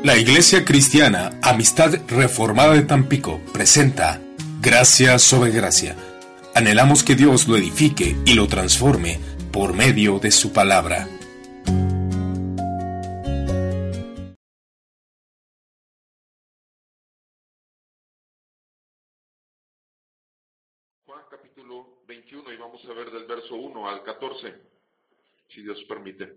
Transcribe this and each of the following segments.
La Iglesia Cristiana Amistad Reformada de Tampico presenta Gracia sobre Gracia. Anhelamos que Dios lo edifique y lo transforme por medio de su palabra. Juan capítulo 21 y vamos a ver del verso 1 al 14, si Dios permite.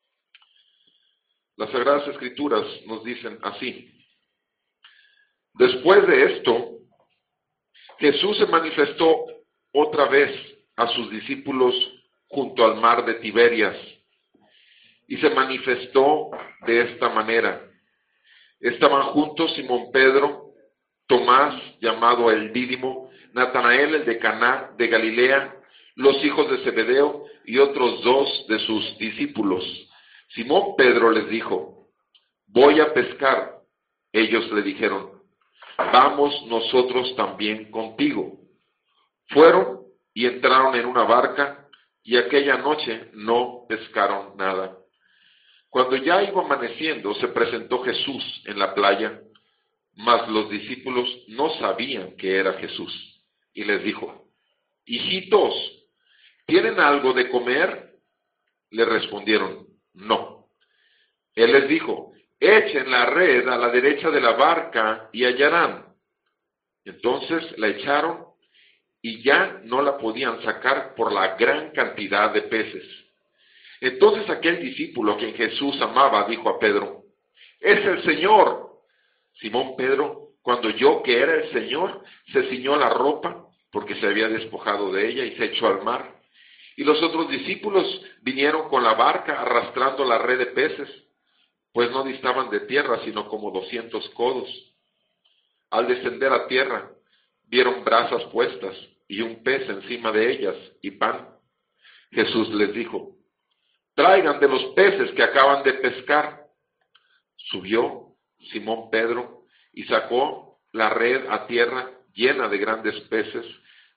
Las Sagradas Escrituras nos dicen así: después de esto, Jesús se manifestó otra vez a sus discípulos junto al mar de Tiberias, y se manifestó de esta manera. Estaban juntos Simón Pedro, Tomás, llamado el Dídimo, Natanael, el de Caná de Galilea, los hijos de Zebedeo y otros dos de sus discípulos. Simón Pedro les dijo: voy a pescar. Ellos le dijeron: vamos nosotros también contigo. Fueron y entraron en una barca, y aquella noche no pescaron nada. Cuando ya iba amaneciendo, se presentó Jesús en la playa, mas los discípulos no sabían que era Jesús. Y les dijo: hijitos, ¿tienen algo de comer? Le respondieron: no. Él les dijo: echen la red a la derecha de la barca y hallarán. Entonces la echaron y ya no la podían sacar por la gran cantidad de peces. Entonces aquel discípulo a quien Jesús amaba dijo a Pedro: ¡es el Señor! Simón Pedro, cuando oyó que era el Señor, se ciñó la ropa, porque se había despojado de ella, y se echó al mar. Y los otros discípulos vinieron con la barca arrastrando la red de peces, pues no distaban de tierra sino como 200 codos. Al descender a tierra, vieron brasas puestas y un pez encima de ellas y pan. Jesús les dijo: traigan de los peces que acaban de pescar. Subió Simón Pedro y sacó la red a tierra llena de grandes peces,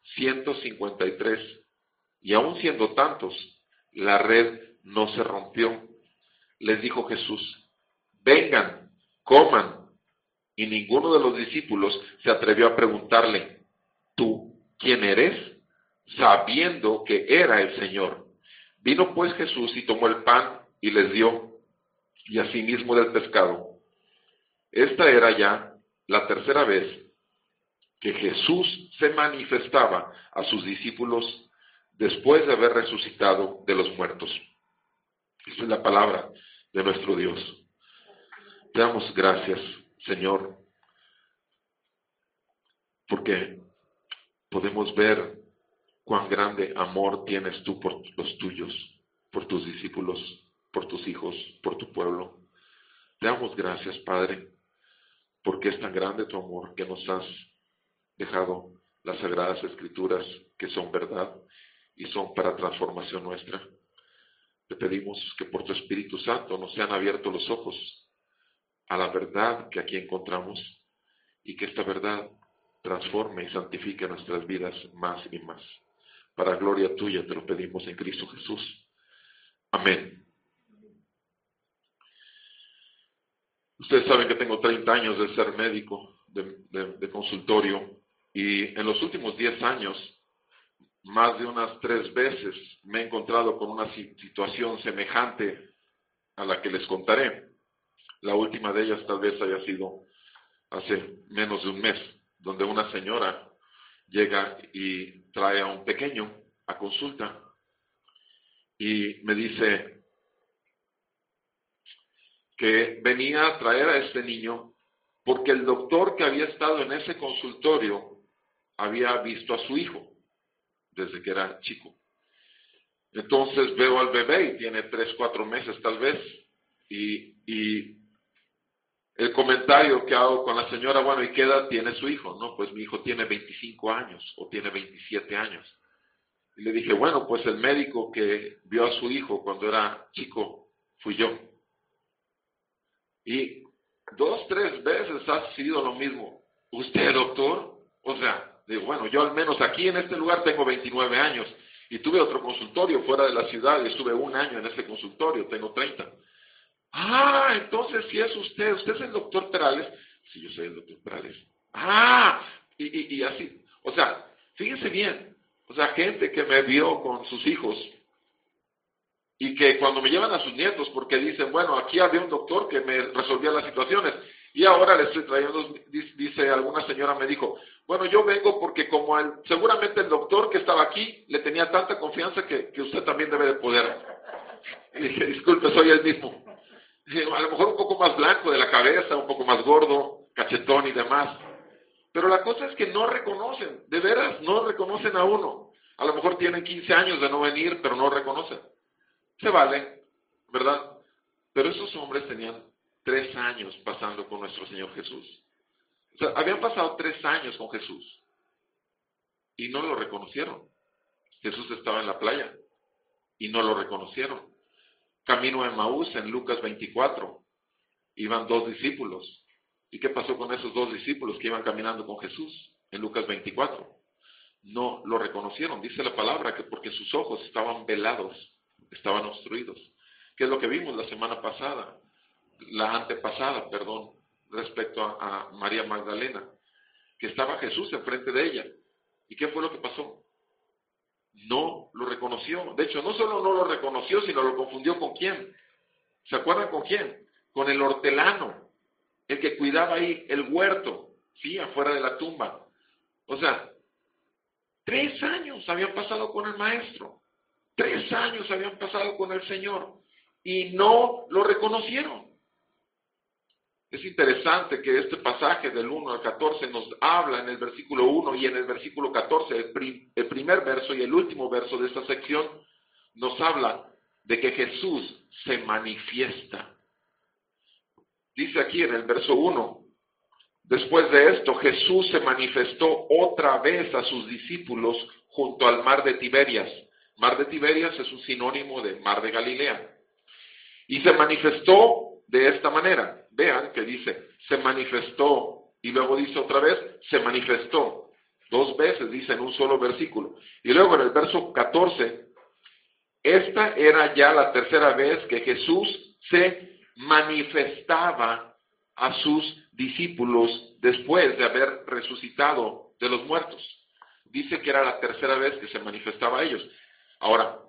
153. Y aun siendo tantos, la red no se rompió. Les dijo Jesús: vengan, coman. Y ninguno de los discípulos se atrevió a preguntarle: ¿tú quién eres? Sabiendo que era el Señor. Vino pues Jesús y tomó el pan y les dio, y asimismo del pescado. Esta era ya la tercera vez que Jesús se manifestaba a sus discípulos después de haber resucitado de los muertos. Esta es la palabra de nuestro Dios. Te damos gracias, Señor, porque podemos ver cuán grande amor tienes tú por los tuyos, por tus discípulos, por tus hijos, por tu pueblo. Te damos gracias, Padre, porque es tan grande tu amor que nos has dejado las Sagradas Escrituras, que son verdad y son para transformación nuestra. Te pedimos que por tu Espíritu Santo nos sean abiertos los ojos a la verdad que aquí encontramos, y que esta verdad transforme y santifique nuestras vidas más y más. Para gloria tuya te lo pedimos en Cristo Jesús. Amén. Ustedes saben que tengo 30 años de ser médico de consultorio, y en los últimos 10 años, más de unas 3 veces me he encontrado con una situación semejante a la que les contaré. La última de ellas tal vez haya sido hace menos de un mes, donde una señora llega y trae a un pequeño a consulta y me dice que venía a traer a este niño porque el doctor que había estado en ese consultorio había visto a su hijo desde que era chico. Entonces veo al bebé y tiene 3, 4 meses tal vez, y el comentario que hago con la señora: bueno, ¿y qué edad tiene su hijo? No, pues mi hijo tiene 25 años o tiene 27 años. Y le dije: bueno, pues el médico que vio a su hijo cuando era chico fui yo. Y 2, 3 veces ha sido lo mismo. ¿Usted, doctor? O sea, digo, bueno, yo al menos aquí en este lugar tengo 29 años y tuve otro consultorio fuera de la ciudad y estuve 1 año en ese consultorio, tengo 30. Ah, entonces sí es usted. ¿Usted es el doctor Perales? Sí, yo soy el doctor Perales. Y así. O sea, fíjense bien. O sea, gente que me vio con sus hijos y que cuando me llevan a sus nietos, porque dicen, bueno, aquí había un doctor que me resolvía las situaciones y ahora le estoy trayendo, dice alguna señora, me dijo, bueno, yo vengo porque como seguramente el doctor que estaba aquí le tenía tanta confianza que usted también debe de poder. Y dije, disculpe, soy el mismo. Dije, a lo mejor un poco más blanco de la cabeza, un poco más gordo, cachetón y demás. Pero la cosa es que no reconocen, de veras, no reconocen a uno. A lo mejor tienen 15 años de no venir, pero no reconocen. Se vale, ¿verdad? Pero esos hombres tenían 3 años pasando con nuestro Señor Jesús. O sea, habían pasado 3 años con Jesús y no lo reconocieron. Jesús estaba en la playa y no lo reconocieron. Camino a Emaús en Lucas 24, iban 2 discípulos. ¿Y qué pasó con esos 2 discípulos que iban caminando con Jesús en Lucas 24? No lo reconocieron, dice la palabra, que porque sus ojos estaban velados, estaban obstruidos. ¿Qué es lo que vimos la semana pasada? La antepasada, perdón, respecto a María Magdalena, que estaba Jesús enfrente de ella. ¿Y qué fue lo que pasó? No lo reconoció. De hecho, no solo no lo reconoció, sino lo confundió con quién. ¿Se acuerdan con quién? Con el hortelano, el que cuidaba ahí el huerto, sí, afuera de la tumba. O sea, 3 años habían pasado con el maestro, 3 años habían pasado con el Señor y no lo reconocieron. Es interesante que este pasaje del 1 al 14 nos habla en el versículo 1 y en el versículo 14, el primer verso y el último verso de esta sección, nos habla de que Jesús se manifiesta. Dice aquí en el verso 1, después de esto Jesús se manifestó otra vez a sus discípulos junto al mar de Tiberias. Mar de Tiberias es un sinónimo de mar de Galilea. Y se manifestó de esta manera. Vean que dice, se manifestó, y luego dice otra vez, se manifestó. 2 veces dice en un solo versículo. Y luego en el verso 14, esta era ya la 3ª vez que Jesús se manifestaba a sus discípulos después de haber resucitado de los muertos. Dice que era la 3ª vez que se manifestaba a ellos. Ahora,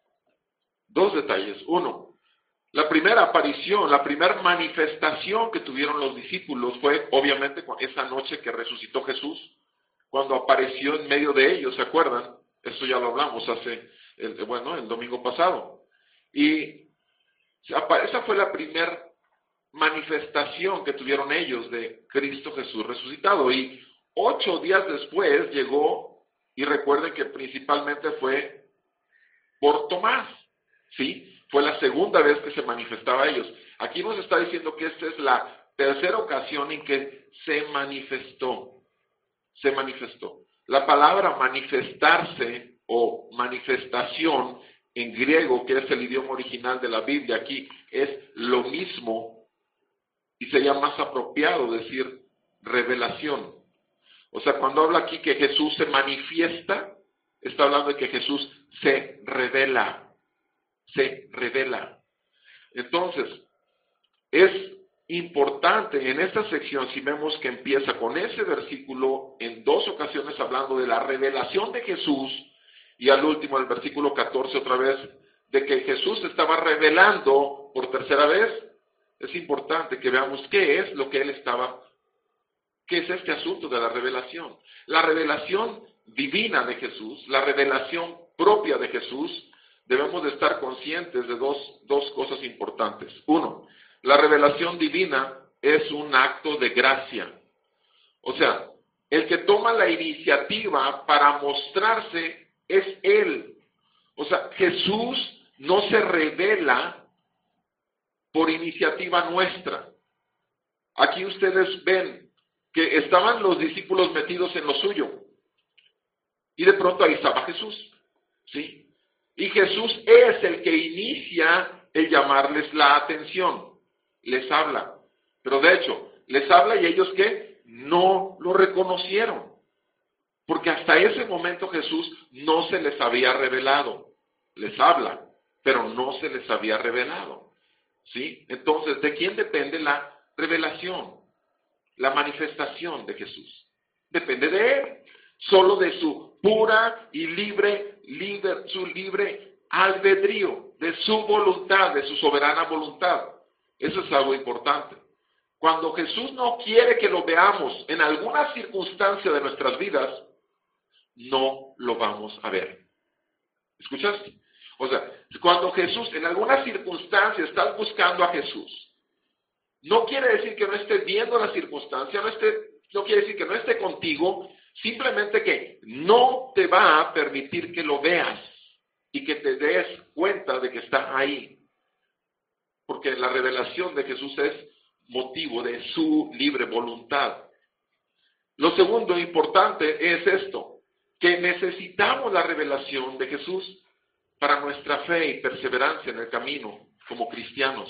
2 detalles. 1, la primera aparición, la primera manifestación que tuvieron los discípulos fue obviamente esa noche que resucitó Jesús, cuando apareció en medio de ellos, ¿se acuerdan? Eso ya lo hablamos el domingo pasado. Y esa fue la primera manifestación que tuvieron ellos de Cristo Jesús resucitado. Y 8 días después llegó, y recuerden que principalmente fue por Tomás, ¿sí? Fue la 2ª vez que se manifestaba a ellos. Aquí nos está diciendo que esta es la 3ª ocasión en que se manifestó. Se manifestó. La palabra manifestarse o manifestación en griego, que es el idioma original de la Biblia aquí, es lo mismo y sería más apropiado decir revelación. O sea, cuando habla aquí que Jesús se manifiesta, está hablando de que Jesús se revela. Se revela. Entonces, es importante en esta sección, si vemos que empieza con ese versículo, en 2 ocasiones hablando de la revelación de Jesús, y al último, el versículo 14 otra vez, de que Jesús se estaba revelando por 3ª vez, es importante que veamos qué es lo que él estaba, qué es este asunto de la revelación. La revelación divina de Jesús, la revelación propia de Jesús, debemos de estar conscientes de dos cosas importantes. 1, la revelación divina es un acto de gracia. O sea, el que toma la iniciativa para mostrarse es Él. O sea, Jesús no se revela por iniciativa nuestra. Aquí ustedes ven que estaban los discípulos metidos en lo suyo. Y de pronto ahí estaba Jesús, ¿sí? Y Jesús es el que inicia el llamarles la atención. Les habla. Pero de hecho, les habla y ellos ¿qué? No lo reconocieron. Porque hasta ese momento Jesús no se les había revelado. Les habla, pero no se les había revelado. ¿sí? Entonces, ¿de quién depende la revelación? La manifestación de Jesús. Depende de Él. Solo de su pura y su libre albedrío, de su voluntad, de su soberana voluntad. Eso es algo importante. Cuando Jesús no quiere que lo veamos en alguna circunstancia de nuestras vidas, no lo vamos a ver. ¿Escuchaste? O sea, cuando Jesús, en alguna circunstancia estás buscando a Jesús, no quiere decir que no esté viendo la circunstancia, no quiere decir que no esté contigo, simplemente que no te va a permitir que lo veas y que te des cuenta de que está ahí. Porque la revelación de Jesús es motivo de su libre voluntad. Lo segundo importante es esto, que necesitamos la revelación de Jesús para nuestra fe y perseverancia en el camino como cristianos.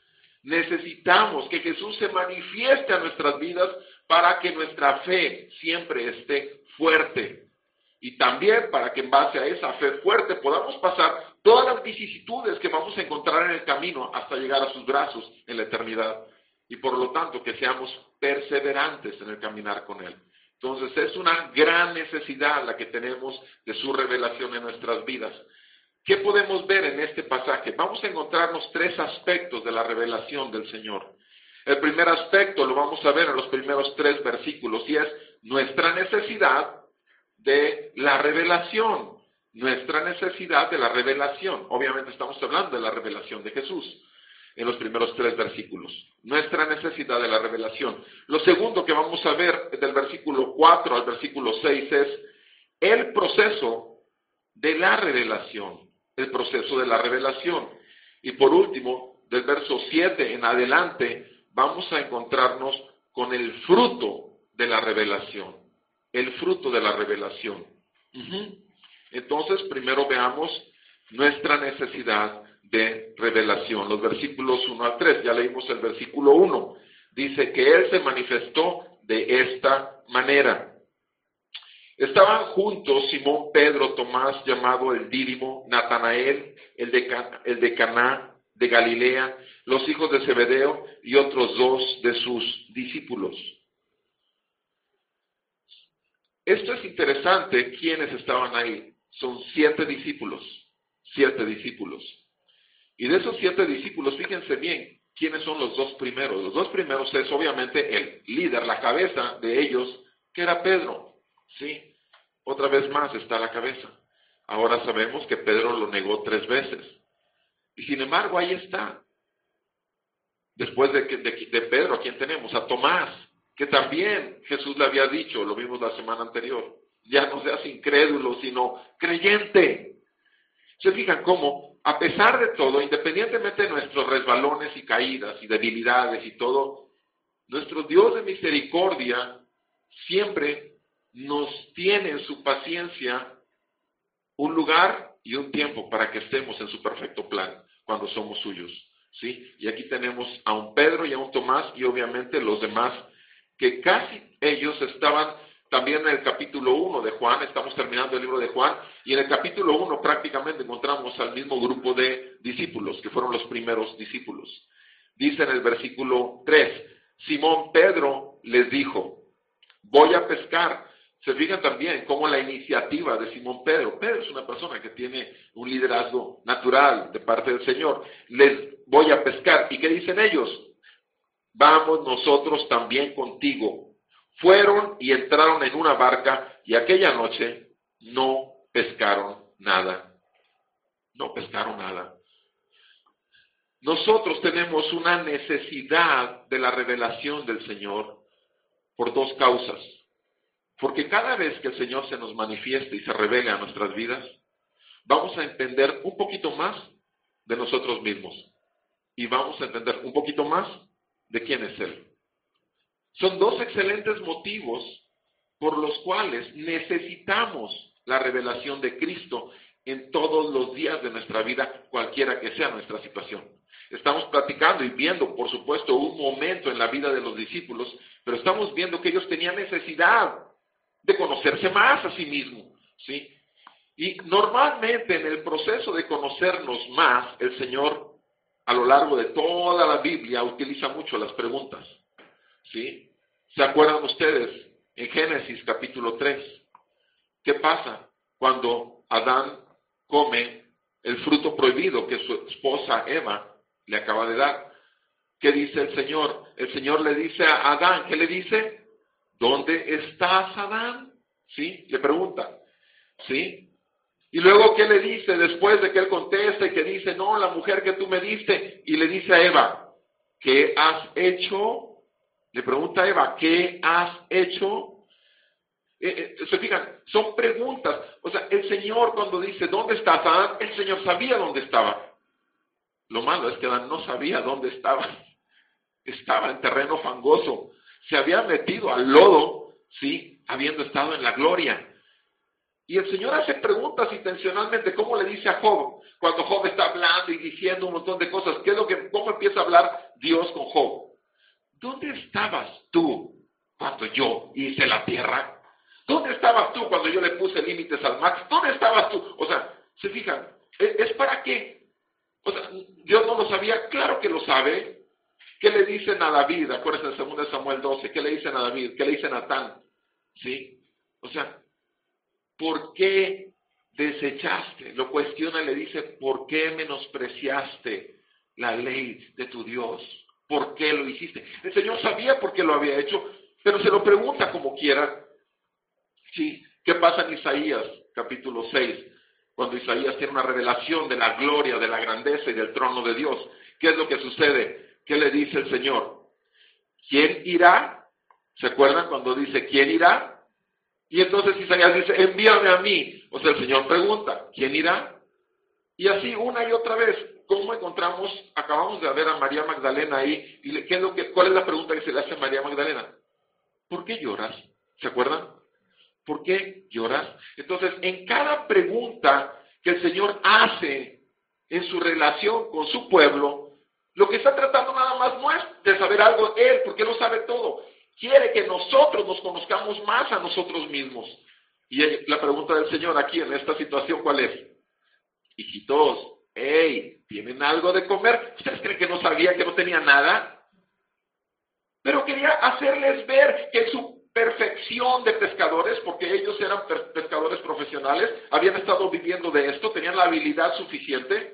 Necesitamos que Jesús se manifieste a nuestras vidas para que nuestra fe siempre esté fuerte. Y también para que en base a esa fe fuerte podamos pasar todas las vicisitudes que vamos a encontrar en el camino hasta llegar a sus brazos en la eternidad. Y por lo tanto que seamos perseverantes en el caminar con Él. Entonces es una gran necesidad la que tenemos de su revelación en nuestras vidas. ¿Qué podemos ver en este pasaje? Vamos a encontrarnos tres aspectos de la revelación del Señor. El primer aspecto lo vamos a ver en los primeros 3 versículos y es nuestra necesidad de la revelación. Nuestra necesidad de la revelación. Obviamente estamos hablando de la revelación de Jesús en los primeros 3 versículos. Nuestra necesidad de la revelación. Lo segundo que vamos a ver del versículo 4 al versículo 6 es el proceso de la revelación. El proceso de la revelación. Y por último, del verso 7 en adelante, vamos a encontrarnos con el fruto de la revelación. El fruto de la revelación. Entonces, primero veamos nuestra necesidad de revelación. Los versículos 1 al 3, ya leímos el versículo 1. Dice que Él se manifestó de esta manera. Estaban juntos Simón, Pedro, Tomás, llamado el Dídimo, Natanael, el de Caná de Galilea, los hijos de Zebedeo y otros 2 de sus discípulos. Esto es interesante, ¿quiénes estaban ahí? Son 7 discípulos, 7 discípulos. Y de esos 7 discípulos, fíjense bien, ¿quiénes son los 2 primeros? Los 2 primeros es obviamente el líder, la cabeza de ellos, que era Pedro. Sí, otra vez más está la cabeza. Ahora sabemos que Pedro lo negó 3 veces. Y sin embargo, ahí está. Después de Pedro, ¿a quién tenemos? A Tomás, que también Jesús le había dicho, lo vimos la semana anterior, ya no seas incrédulo, sino creyente. Se fijan cómo, a pesar de todo, independientemente de nuestros resbalones y caídas y debilidades y todo, nuestro Dios de misericordia siempre nos tiene en su paciencia un lugar y un tiempo para que estemos en su perfecto plan cuando somos suyos, ¿sí? Y aquí tenemos a un Pedro y a un Tomás y obviamente los demás que casi ellos estaban también en el capítulo 1 de Juan. Estamos terminando el libro de Juan y en el capítulo 1 prácticamente encontramos al mismo grupo de discípulos que fueron los primeros discípulos. Dice en el versículo 3, Simón Pedro les dijo, voy a pescar. Se fijan también cómo la iniciativa de Simón Pedro. Pedro es una persona que tiene un liderazgo natural de parte del Señor. Les voy a pescar. ¿Y qué dicen ellos? Vamos nosotros también contigo. Fueron y entraron en una barca y aquella noche no pescaron nada. No pescaron nada. Nosotros tenemos una necesidad de la revelación del Señor por 2 causas. Porque cada vez que el Señor se nos manifieste y se revele a nuestras vidas, vamos a entender un poquito más de nosotros mismos. Y vamos a entender un poquito más de quién es Él. Son 2 excelentes motivos por los cuales necesitamos la revelación de Cristo en todos los días de nuestra vida, cualquiera que sea nuestra situación. Estamos platicando y viendo, por supuesto, un momento en la vida de los discípulos, pero estamos viendo que ellos tenían necesidad de conocerse más a sí mismos, ¿sí? Y normalmente en el proceso de conocernos más, el Señor a lo largo de toda la Biblia utiliza mucho las preguntas. ¿Sí? ¿Se acuerdan ustedes en Génesis capítulo 3? ¿Qué pasa cuando Adán come el fruto prohibido que su esposa Eva le acaba de dar? ¿Qué dice el Señor? El Señor le dice a Adán, ¿qué le dice? ¿Dónde estás, Adán? ¿Sí? Le pregunta. ¿Sí? Y luego, ¿qué le dice después de que él contesta y que dice, no, la mujer que tú me diste? Y le dice a Eva, ¿qué has hecho? Le pregunta a Eva, ¿qué has hecho? Se fijan, son preguntas. O sea, el Señor cuando dice, ¿dónde estás, Adán? El Señor sabía dónde estaba. Lo malo es que Adán no sabía dónde estaba. Estaba en terreno fangoso. Se había metido al lodo, ¿sí? Habiendo estado en la gloria. Y el Señor hace preguntas intencionalmente, ¿cómo le dice a Job? Cuando Job está hablando y diciendo un montón de cosas, ¿cómo empieza a hablar Dios con Job? ¿Dónde estabas tú cuando yo hice la tierra? ¿Dónde estabas tú cuando yo le puse límites al mar? ¿Dónde estabas tú? O sea, ¿se fijan? ¿Es para qué? O sea, Dios no lo sabía, claro que lo sabe. ¿Qué le dicen a David? Acuérdense en 2 Samuel 12, ¿qué le dicen a David? ¿Qué le dicen a Natán? ¿Sí? O sea, ¿por qué desechaste? Lo cuestiona y le dice, ¿por qué menospreciaste la ley de tu Dios? ¿Por qué lo hiciste? El Señor sabía por qué lo había hecho, pero se lo pregunta como quiera. Sí, ¿qué pasa en Isaías capítulo 6? Cuando Isaías tiene una revelación de la gloria, de la grandeza y del trono de Dios. ¿Qué es lo que sucede? ¿Qué le dice el Señor? ¿Quién irá? ¿Se acuerdan cuando dice ¿quién irá? Y entonces Isaías dice, envíame a mí. O sea, el Señor pregunta, ¿quién irá? Y así una y otra vez, ¿cómo encontramos? Acabamos de ver a María Magdalena ahí. Y ¿cuál es la pregunta que se le hace a María Magdalena? ¿Por qué lloras? ¿Se acuerdan? ¿Por qué lloras? Entonces, en cada pregunta que el Señor hace en su relación con su pueblo, lo que está tratando nada más no es de saber algo Él, porque Él lo sabe todo. Quiere que nosotros nos conozcamos más a nosotros mismos. Y la pregunta del Señor aquí en esta situación, ¿cuál es? Hijitos, hey, ¿tienen algo de comer? ¿Ustedes creen que no sabía que no tenía nada? Pero quería hacerles ver que su perfección de pescadores, porque ellos eran pescadores profesionales, habían estado viviendo de esto, tenían la habilidad suficiente.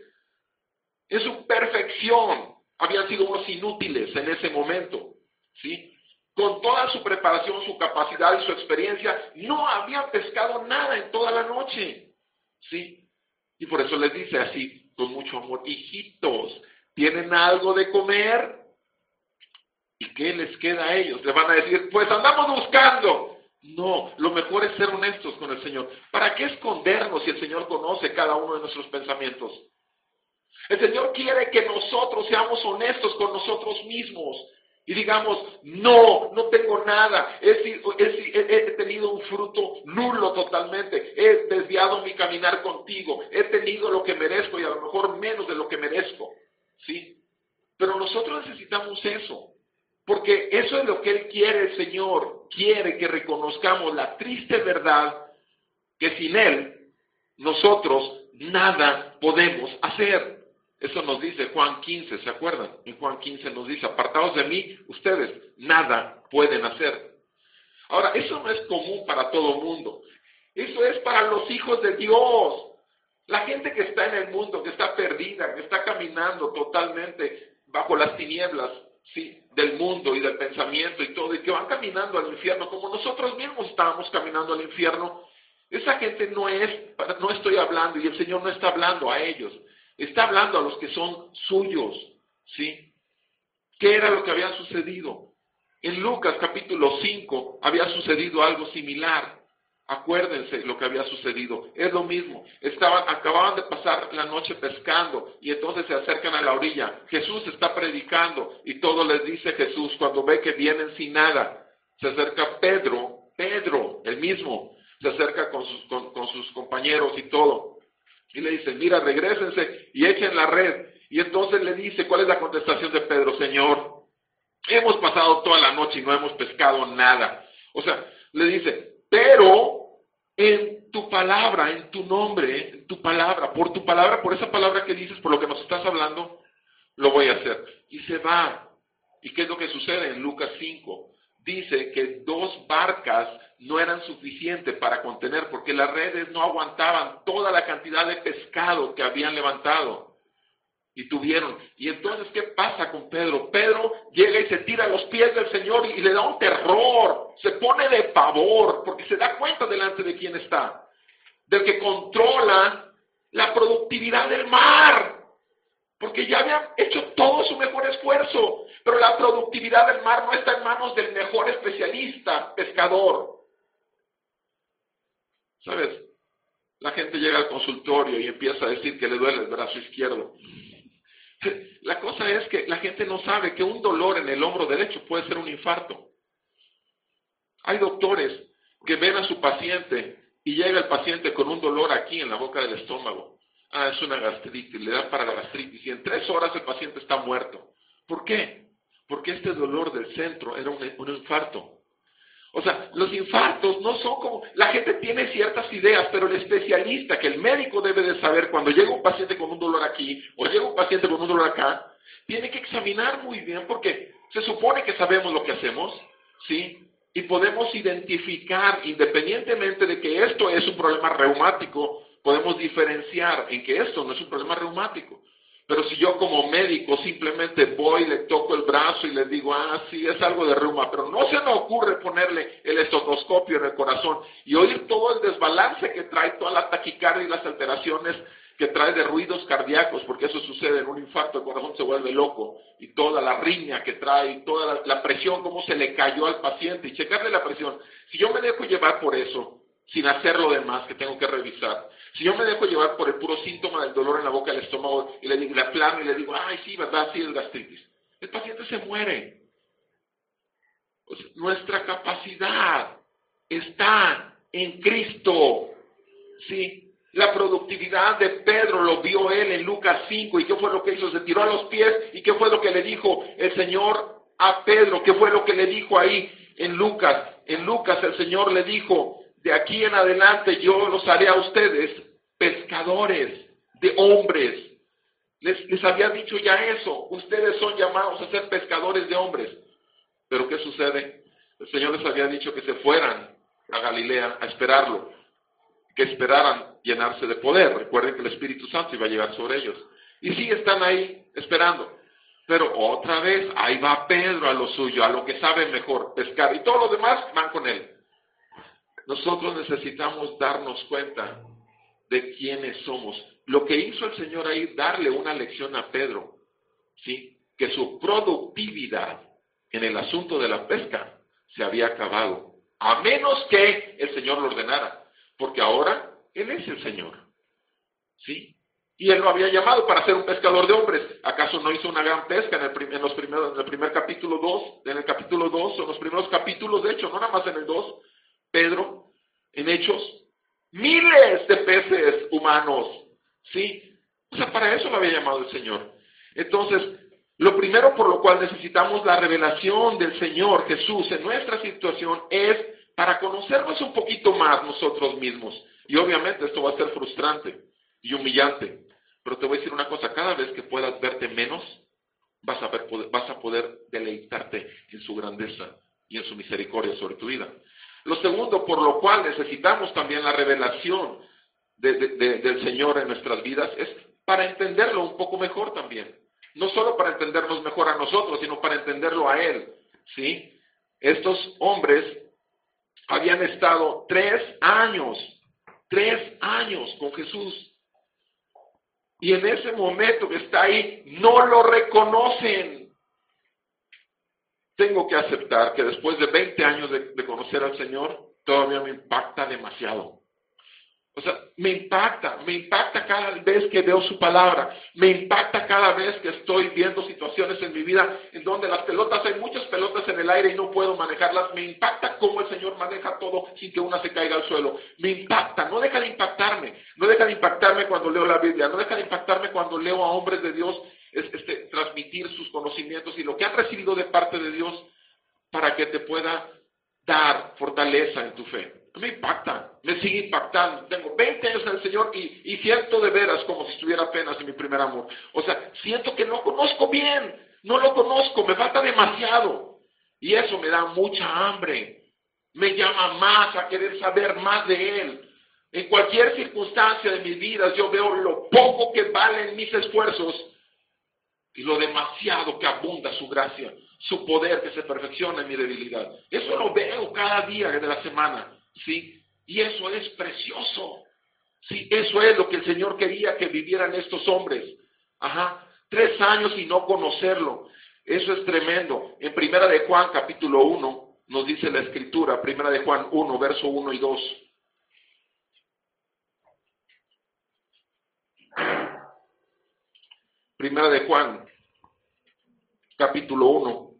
En su perfección habían sido unos inútiles en ese momento, ¿sí? Con toda su preparación, su capacidad y su experiencia, no habían pescado nada en toda la noche, ¿sí? Y por eso les dice así, con mucho amor, hijitos, ¿tienen algo de comer? ¿Y qué les queda a ellos? Le van a decir, pues andamos buscando. No, lo mejor es ser honestos con el Señor. ¿Para qué escondernos si el Señor conoce cada uno de nuestros pensamientos? El Señor quiere que nosotros seamos honestos con nosotros mismos y digamos, no tengo nada, he tenido un fruto nulo totalmente, he desviado mi caminar contigo, he tenido lo que merezco y a lo mejor menos de lo que merezco, ¿sí? Pero nosotros necesitamos eso, porque eso es lo que Él quiere, el Señor quiere que reconozcamos la triste verdad que sin Él nosotros nada podemos hacer. Eso nos dice Juan 15, ¿se acuerdan? En Juan 15 nos dice, apartados de mí, ustedes nada pueden hacer. Ahora, eso no es común para todo el mundo. Eso es para los hijos de Dios. La gente que está en el mundo, que está perdida, que está caminando totalmente bajo las tinieblas, ¿sí? Del mundo y del pensamiento y todo, y que van caminando al infierno, como nosotros mismos estábamos caminando al infierno. Esa gente no estoy hablando, y el Señor no está hablando a ellos. Está hablando a los que son suyos, ¿sí? ¿Qué era lo que había sucedido? En Lucas capítulo 5 había sucedido algo similar. Acuérdense lo que había sucedido. Es lo mismo. Acababan de pasar la noche pescando y entonces se acercan a la orilla. Jesús está predicando y todo les dice Jesús cuando ve que vienen sin nada. Se acerca Pedro, el mismo, se acerca con sus compañeros y todo. Y le dice, mira, regrésense y echen la red. Y entonces le dice, ¿cuál es la contestación de Pedro? Señor, hemos pasado toda la noche y no hemos pescado nada. O sea, le dice, pero en tu palabra, en tu nombre, en tu palabra, por esa palabra que dices, por lo que nos estás hablando, lo voy a hacer. Y se va. ¿Y qué es lo que sucede en Lucas 5? Dice que 2 barcas no eran suficientes para contener, porque las redes no aguantaban toda la cantidad de pescado que habían levantado y tuvieron. Y entonces, ¿qué pasa con Pedro? Pedro llega y se tira a los pies del Señor y le da un terror, se pone de pavor, porque se da cuenta delante de quién está, del que controla la productividad del mar. Porque ya habían hecho todo su mejor esfuerzo, pero la productividad del mar no está en manos del mejor especialista, pescador. ¿Sabes? La gente llega al consultorio y empieza a decir que le duele el brazo izquierdo. La cosa es que la gente no sabe que un dolor en el hombro derecho puede ser un infarto. Hay doctores que ven a su paciente y llega el paciente con un dolor aquí en la boca del estómago. Es una gastritis, le dan para la gastritis y en 3 horas el paciente está muerto. ¿Por qué? Porque este dolor del centro era un infarto. O sea, los infartos no son como... La gente tiene ciertas ideas, pero el especialista, que el médico debe de saber cuando llega un paciente con un dolor aquí o llega un paciente con un dolor acá, tiene que examinar muy bien porque se supone que sabemos lo que hacemos, ¿sí? Y podemos identificar, independientemente de que esto es un problema reumático, podemos diferenciar en que esto no es un problema reumático. Pero si yo como médico simplemente voy, le toco el brazo y le digo, sí, es algo de reuma, pero no se me ocurre ponerle el estetoscopio en el corazón y oír todo el desbalance que trae, toda la taquicardia y las alteraciones que trae de ruidos cardíacos, porque eso sucede en un infarto, el corazón se vuelve loco, y toda la riña que trae, y toda la presión, cómo se le cayó al paciente, y checarle la presión. Si yo me dejo llevar por eso, sin hacer lo demás que tengo que revisar, si yo me dejo llevar por el puro síntoma del dolor en la boca del estómago, y le digo, le aplano y le digo, sí, ¿verdad? Sí, es gastritis. El paciente se muere. O sea, nuestra capacidad está en Cristo, ¿sí? La productividad de Pedro lo vio él en Lucas 5, y ¿qué fue lo que hizo? Se tiró a los pies, y ¿qué fue lo que le dijo el Señor a Pedro? ¿Qué fue lo que le dijo ahí en Lucas? En Lucas el Señor le dijo, de aquí en adelante yo los haré a ustedes pescadores de hombres. Les había dicho ya eso, ustedes son llamados a ser pescadores de hombres. Pero ¿qué sucede? El Señor les había dicho que se fueran a Galilea a esperarlo, que esperaran llenarse de poder. Recuerden que el Espíritu Santo iba a llegar sobre ellos. Y sí, están ahí esperando. Pero otra vez, ahí va Pedro a lo suyo, a lo que sabe mejor, pescar. Y todos los demás van con él. Nosotros necesitamos darnos cuenta de quiénes somos. Lo que hizo el Señor ahí, darle una lección a Pedro, ¿sí? Que su productividad en el asunto de la pesca se había acabado, a menos que el Señor lo ordenara, porque ahora Él es el Señor, ¿sí? Y Él lo había llamado para ser un pescador de hombres. ¿Acaso no hizo una gran pesca en el primer capítulo 2? En el capítulo 2, o en los primeros capítulos, de hecho, no nada más en el 2, Pedro, en Hechos, miles de peces humanos, ¿sí? O sea, para eso lo había llamado el Señor. Entonces, lo primero por lo cual necesitamos la revelación del Señor Jesús en nuestra situación es para conocernos un poquito más nosotros mismos. Y obviamente esto va a ser frustrante y humillante. Pero te voy a decir una cosa, cada vez que puedas verte menos, vas a poder deleitarte en su grandeza y en su misericordia sobre tu vida. Lo segundo, por lo cual necesitamos también la revelación del Señor en nuestras vidas, es para entenderlo un poco mejor también. No solo para entendernos mejor a nosotros, sino para entenderlo a Él, ¿sí? Estos hombres habían estado 3 años con Jesús. Y en ese momento que está ahí, no lo reconocen. Tengo que aceptar que después de 20 años de conocer al Señor, todavía me impacta demasiado. O sea, me impacta cada vez que veo su palabra, me impacta cada vez que estoy viendo situaciones en mi vida en donde las pelotas, hay muchas pelotas en el aire y no puedo manejarlas, me impacta cómo el Señor maneja todo sin que una se caiga al suelo, me impacta, no deja de impactarme cuando leo la Biblia, no deja de impactarme cuando leo a hombres de Dios transmitir sus conocimientos y lo que han recibido de parte de Dios para que te pueda dar fortaleza en tu fe. Me impacta, me sigue impactando. Tengo 20 años en el Señor y siento de veras como si estuviera apenas en mi primer amor. O sea, siento que no conozco bien, no lo conozco, me falta demasiado. Y eso me da mucha hambre. Me llama más a querer saber más de Él. En cualquier circunstancia de mi vida yo veo lo poco que valen mis esfuerzos y lo demasiado que abunda su gracia, su poder que se perfecciona en mi debilidad. Eso lo veo cada día de la semana, ¿sí? Y eso es precioso. Sí, eso es lo que el Señor quería que vivieran estos hombres. 3 años y no conocerlo. Eso es tremendo. En Primera de Juan, capítulo 1, nos dice la Escritura, Primera de Juan 1, verso 1 y 2. Primera de Juan, capítulo 1.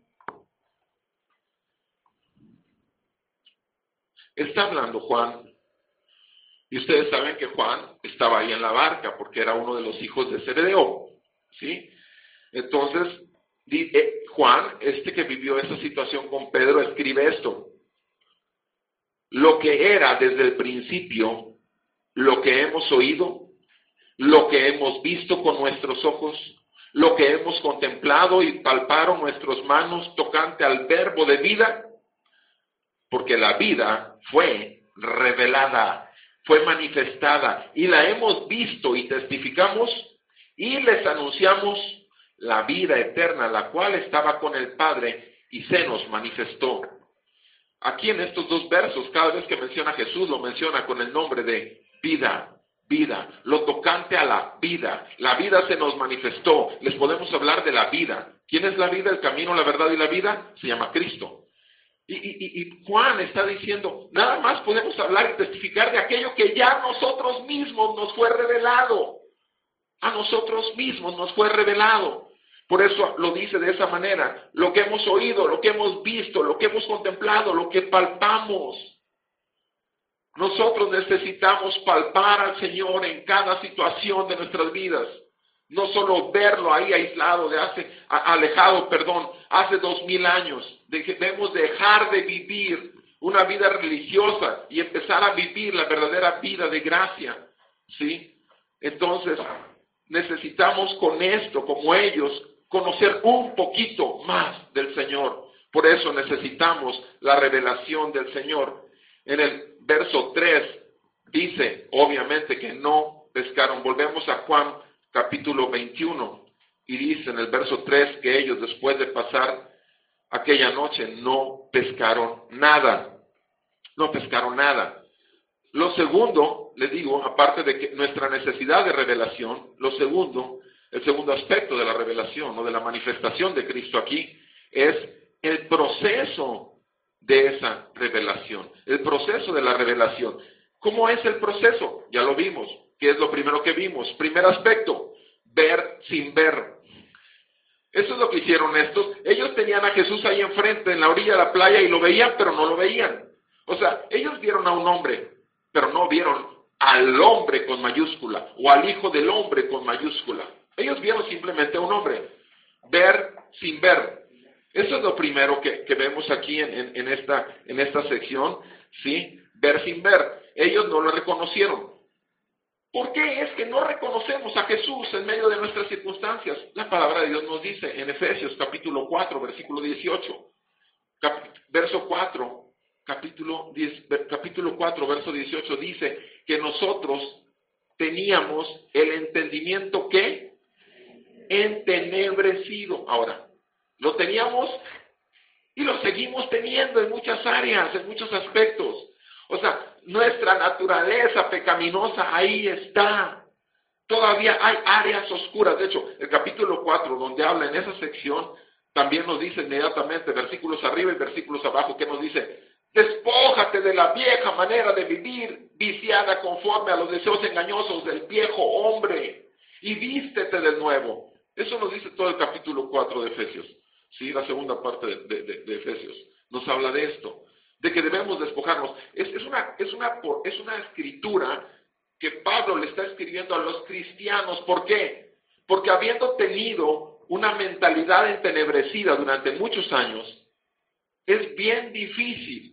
Está hablando Juan, y ustedes saben que Juan estaba ahí en la barca porque era uno de los hijos de Zebedeo, ¿sí? Entonces, Juan, que vivió esa situación con Pedro, escribe esto: lo que era desde el principio, lo que hemos oído, lo que hemos visto con nuestros ojos, lo que hemos contemplado y palparon nuestras manos tocante al verbo de vida, porque la vida fue revelada, fue manifestada, y la hemos visto y testificamos, y les anunciamos la vida eterna, la cual estaba con el Padre y se nos manifestó. Aquí en estos 2 versos, cada vez que menciona a Jesús, lo menciona con el nombre de vida. Vida, lo tocante a la vida se nos manifestó. Les podemos hablar de la vida. ¿Quién es la vida? El camino, la verdad y la vida se llama Cristo. Y Juan está diciendo, nada más podemos hablar y testificar de aquello que ya a nosotros mismos nos fue revelado. A nosotros mismos nos fue revelado. Por eso lo dice de esa manera: lo que hemos oído, lo que hemos visto, lo que hemos contemplado, lo que palpamos. Nosotros necesitamos palpar al Señor en cada situación de nuestras vidas. No solo verlo ahí aislado, hace 2000 años. Debemos dejar de vivir una vida religiosa y empezar a vivir la verdadera vida de gracia, ¿sí? Entonces, necesitamos con esto, como ellos, conocer un poquito más del Señor. Por eso necesitamos la revelación del Señor. En el verso 3 dice, obviamente, que no pescaron. Volvemos a Juan capítulo 21 y dice en el verso 3 que ellos, después de pasar aquella noche, no pescaron nada. No pescaron nada. Lo segundo, les digo, aparte de que nuestra necesidad de revelación, el segundo aspecto de la revelación o de la manifestación de Cristo aquí es el proceso de esa revelación, el proceso de la revelación. ¿Cómo es el proceso? Ya lo vimos. ¿Qué es lo primero que vimos? Primer aspecto, ver sin ver. Eso es lo que hicieron estos. Ellos tenían a Jesús ahí enfrente, en la orilla de la playa, y lo veían, pero no lo veían. O sea, ellos vieron a un hombre, pero no vieron al hombre con mayúscula, o al Hijo del Hombre con mayúscula. Ellos vieron simplemente a un hombre. Ver sin ver. Eso es lo primero que vemos aquí en esta sección, ¿sí? Ver sin ver. Ellos no lo reconocieron. ¿Por qué es que no reconocemos a Jesús en medio de nuestras circunstancias? La palabra de Dios nos dice en Efesios capítulo 4, versículo 18. Verso 4, capítulo 4, verso 18 dice que nosotros teníamos el entendimiento que entenebrecido. Ahora, lo teníamos y lo seguimos teniendo en muchas áreas, en muchos aspectos. O sea, nuestra naturaleza pecaminosa ahí está. Todavía hay áreas oscuras. De hecho, el capítulo 4, donde habla en esa sección, también nos dice inmediatamente, versículos arriba y versículos abajo, que nos dice: despójate de la vieja manera de vivir, viciada conforme a los deseos engañosos del viejo hombre, y vístete del nuevo. Eso nos dice todo el capítulo 4 de Efesios. Sí, la segunda parte de Efesios nos habla de esto, de que debemos despojarnos. Es una escritura que Pablo le está escribiendo a los cristianos. ¿Por qué? Porque habiendo tenido una mentalidad entenebrecida durante muchos años, es bien difícil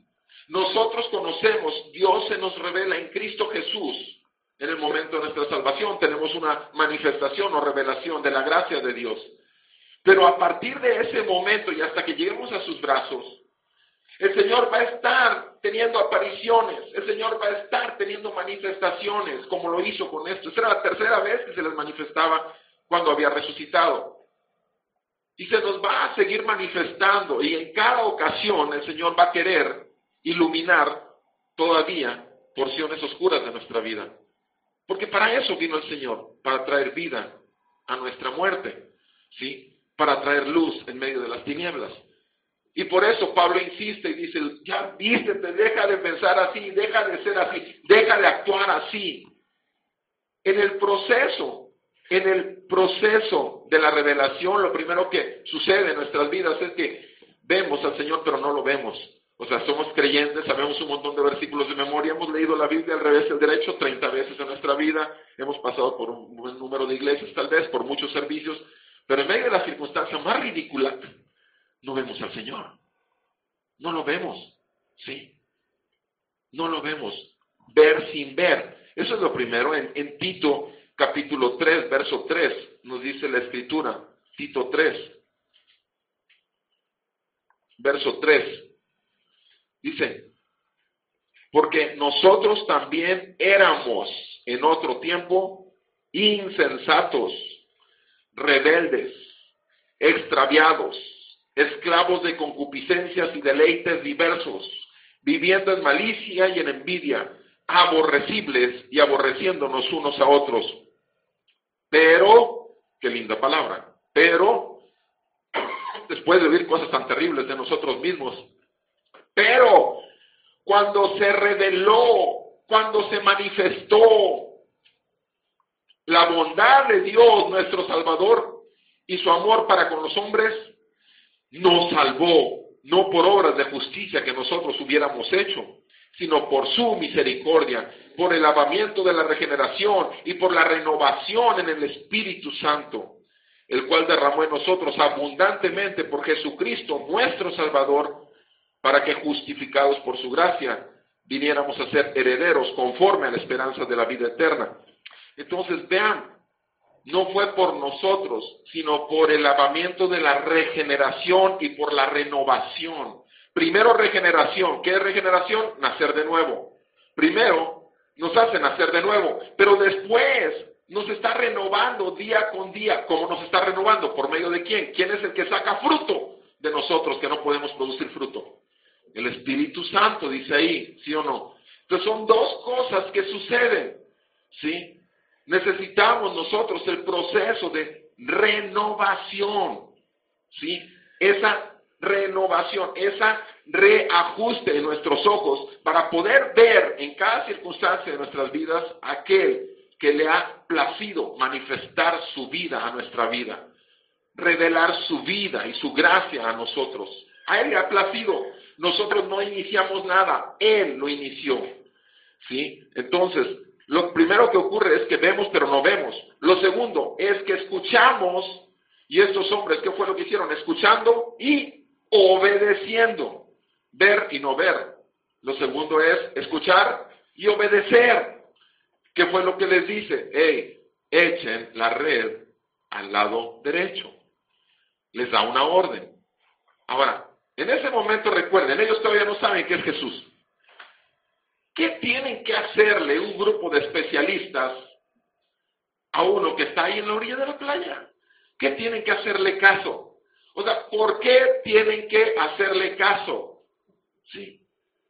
Nosotros conocemos, Dios se nos revela en Cristo Jesús. En el momento de nuestra salvación tenemos una manifestación o revelación de la gracia de Dios. Pero a partir de ese momento y hasta que lleguemos a sus brazos, el Señor va a estar teniendo apariciones, el Señor va a estar teniendo manifestaciones, como lo hizo con esto. Esta era la tercera vez que se les manifestaba cuando había resucitado. Y se nos va a seguir manifestando, y en cada ocasión el Señor va a querer iluminar todavía porciones oscuras de nuestra vida. Porque para eso vino el Señor, para traer vida a nuestra muerte, ¿sí? Para traer luz en medio de las tinieblas. Y por eso Pablo insiste y dice, ya vístete, deja de pensar así, deja de ser así, deja de actuar así. En el proceso de la revelación, lo primero que sucede en nuestras vidas es que vemos al Señor, pero no lo vemos. O sea, somos creyentes, sabemos un montón de versículos de memoria, hemos leído la Biblia al revés y al derecho 30 veces en nuestra vida, hemos pasado por un buen número de iglesias, tal vez, por muchos servicios, pero en medio de la circunstancia más ridícula, no vemos al Señor. No lo vemos, ¿sí? No lo vemos. Ver sin ver. Eso es lo primero. En Tito, capítulo 3, verso 3, nos dice la Escritura. Tito 3, verso 3. Dice, porque nosotros también éramos en otro tiempo insensatos, rebeldes, extraviados, esclavos de concupiscencias y deleites diversos, viviendo en malicia y en envidia, aborrecibles y aborreciéndonos unos a otros. Pero, qué linda palabra, pero, después de oír cosas tan terribles de nosotros mismos, pero cuando se reveló, cuando se manifestó la bondad de Dios, nuestro Salvador, y su amor para con los hombres, nos salvó, no por obras de justicia que nosotros hubiéramos hecho, sino por su misericordia, por el lavamiento de la regeneración y por la renovación en el Espíritu Santo, el cual derramó en nosotros abundantemente por Jesucristo, nuestro Salvador, para que justificados por su gracia, viniéramos a ser herederos conforme a la esperanza de la vida eterna. Entonces, vean, no fue por nosotros, sino por el lavamiento de la regeneración y por la renovación. Primero regeneración. ¿Qué es regeneración? Nacer de nuevo. Primero nos hace nacer de nuevo, pero después nos está renovando día con día. ¿Cómo nos está renovando? ¿Por medio de quién? ¿Quién es el que saca fruto de nosotros que no podemos producir fruto? El Espíritu Santo, dice ahí, ¿sí o no? Entonces son dos cosas que suceden, ¿sí? Necesitamos nosotros el proceso de renovación, ¿sí? Esa renovación, esa reajuste de nuestros ojos para poder ver en cada circunstancia de nuestras vidas aquel que le ha placido manifestar su vida a nuestra vida, revelar su vida y su gracia a nosotros. A Él le ha placido. Nosotros no iniciamos nada, Él lo inició, ¿sí? Entonces, lo primero que ocurre es que vemos pero no vemos. Lo segundo es que escuchamos, y estos hombres, ¿qué fue lo que hicieron? Escuchando y obedeciendo. Ver y no ver. Lo segundo es escuchar y obedecer. ¿Qué fue lo que les dice? Hey, echen la red al lado derecho. Les da una orden. Ahora, en ese momento recuerden, ellos todavía no saben qué es Jesús. ¿Qué tienen que hacerle un grupo de especialistas a uno que está ahí en la orilla de la playa? ¿Qué tienen que hacerle caso? O sea, ¿por qué tienen que hacerle caso? Sí.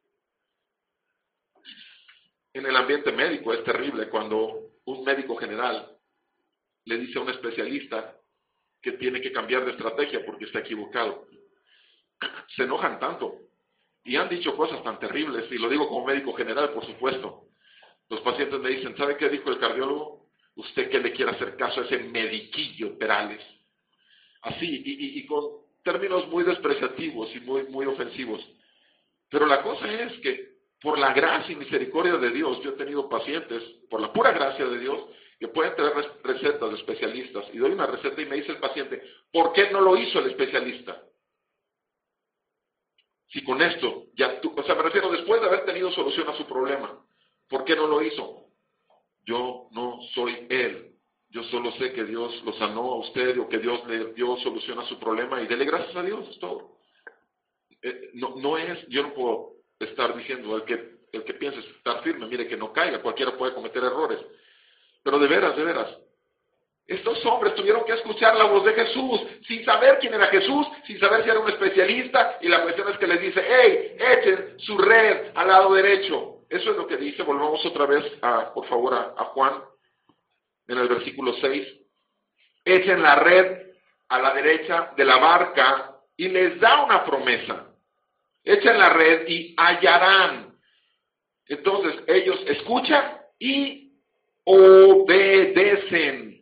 En el ambiente médico es terrible cuando un médico general le dice a un especialista que tiene que cambiar de estrategia porque está equivocado. Se enojan tanto y han dicho cosas tan terribles, y lo digo como médico general, por supuesto. Los pacientes me dicen, ¿sabe qué dijo el cardiólogo? ¿Usted qué le quiere hacer caso a ese mediquillo Perales? Así, y con términos muy despreciativos y muy ofensivos. Pero la cosa es que por la gracia y misericordia de Dios, yo he tenido pacientes, por la pura gracia de Dios, que pueden tener recetas de especialistas, y doy una receta y me dice el paciente, ¿por qué no lo hizo el especialista? Si con esto ya tú, o sea, me refiero después de haber tenido solución a su problema, ¿por qué no lo hizo? Yo no soy él. Yo solo sé que Dios lo sanó a usted o que Dios le dio solución a su problema y dele gracias a Dios, es todo. No es, yo no puedo estar diciendo, el que piense estar firme, mire que no caiga, cualquiera puede cometer errores. Pero de veras, estos hombres tuvieron que escuchar la voz de Jesús, sin saber quién era Jesús, sin saber si era un especialista, y la cuestión es que les dice, hey, echen su red al lado derecho. Eso es lo que dice, volvamos otra vez, por favor, a Juan, en el versículo 6. Echen la red a la derecha de la barca, y les da una promesa. Echen la red y hallarán. Entonces, ellos escuchan y obedecen.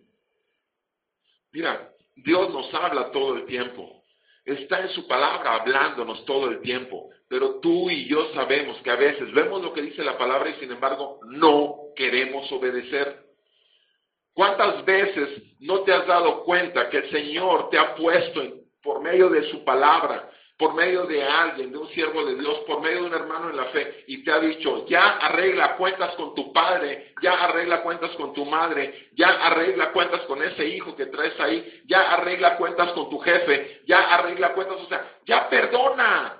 Mira, Dios nos habla todo el tiempo. Está en su palabra hablándonos todo el tiempo. Pero tú y yo sabemos que a veces vemos lo que dice la palabra y sin embargo no queremos obedecer. ¿Cuántas veces no te has dado cuenta que el Señor te ha puesto por medio de su palabra, por medio de alguien, de un siervo de Dios, por medio de un hermano en la fe, y te ha dicho, ya arregla cuentas con tu padre, ya arregla cuentas con tu madre, ya arregla cuentas con ese hijo que traes ahí, ya arregla cuentas con tu jefe, ya arregla cuentas, o sea, ya perdona,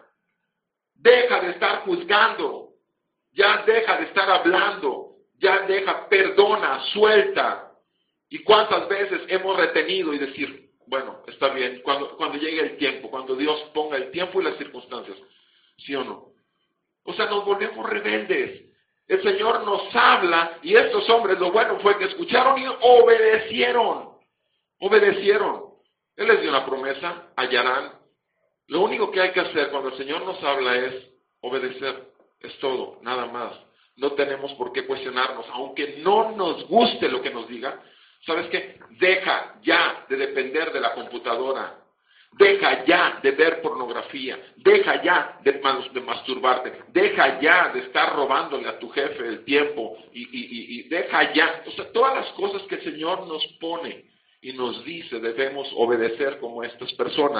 deja de estar juzgando, ya deja de estar hablando, ya deja, perdona, suelta. ¿Y cuántas veces hemos retenido y decir, bueno, está bien, cuando llegue el tiempo, cuando Dios ponga el tiempo y las circunstancias, ¿sí o no? O sea, nos volvemos rebeldes. El Señor nos habla y estos hombres, lo bueno fue que escucharon y obedecieron. Obedecieron. Él les dio una promesa, hallarán. Lo único que hay que hacer cuando el Señor nos habla es obedecer. Es todo, nada más. No tenemos por qué cuestionarnos, aunque no nos guste lo que nos diga. ¿Sabes qué? Deja ya de depender de la computadora. Deja ya de ver pornografía. Deja ya de masturbarte. Deja ya de estar robándole a tu jefe el tiempo. Y deja ya. O sea, todas las cosas que el Señor nos pone y nos dice debemos obedecer como estas personas.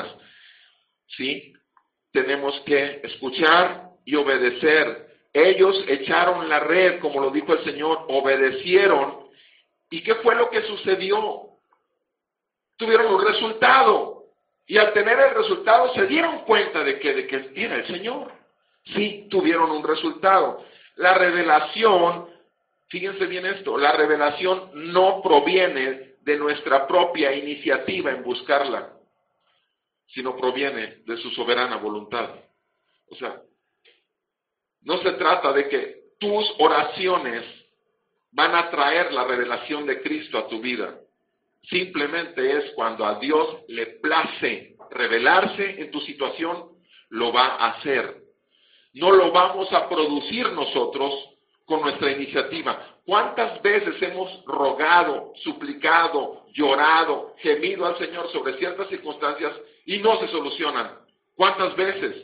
¿Sí? Tenemos que escuchar y obedecer. Ellos echaron la red, como lo dijo el Señor, obedecieron. ¿Y qué fue lo que sucedió? Tuvieron un resultado. Y al tener el resultado se dieron cuenta de que era el Señor. Sí, tuvieron un resultado. La revelación, fíjense bien esto, la revelación no proviene de nuestra propia iniciativa en buscarla, sino proviene de su soberana voluntad. O sea, no se trata de que tus oraciones van a traer la revelación de Cristo a tu vida. Simplemente es cuando a Dios le place revelarse en tu situación, lo va a hacer. No lo vamos a producir nosotros con nuestra iniciativa. ¿Cuántas veces hemos rogado, suplicado, llorado, gemido al Señor sobre ciertas circunstancias y no se solucionan? ¿Cuántas veces?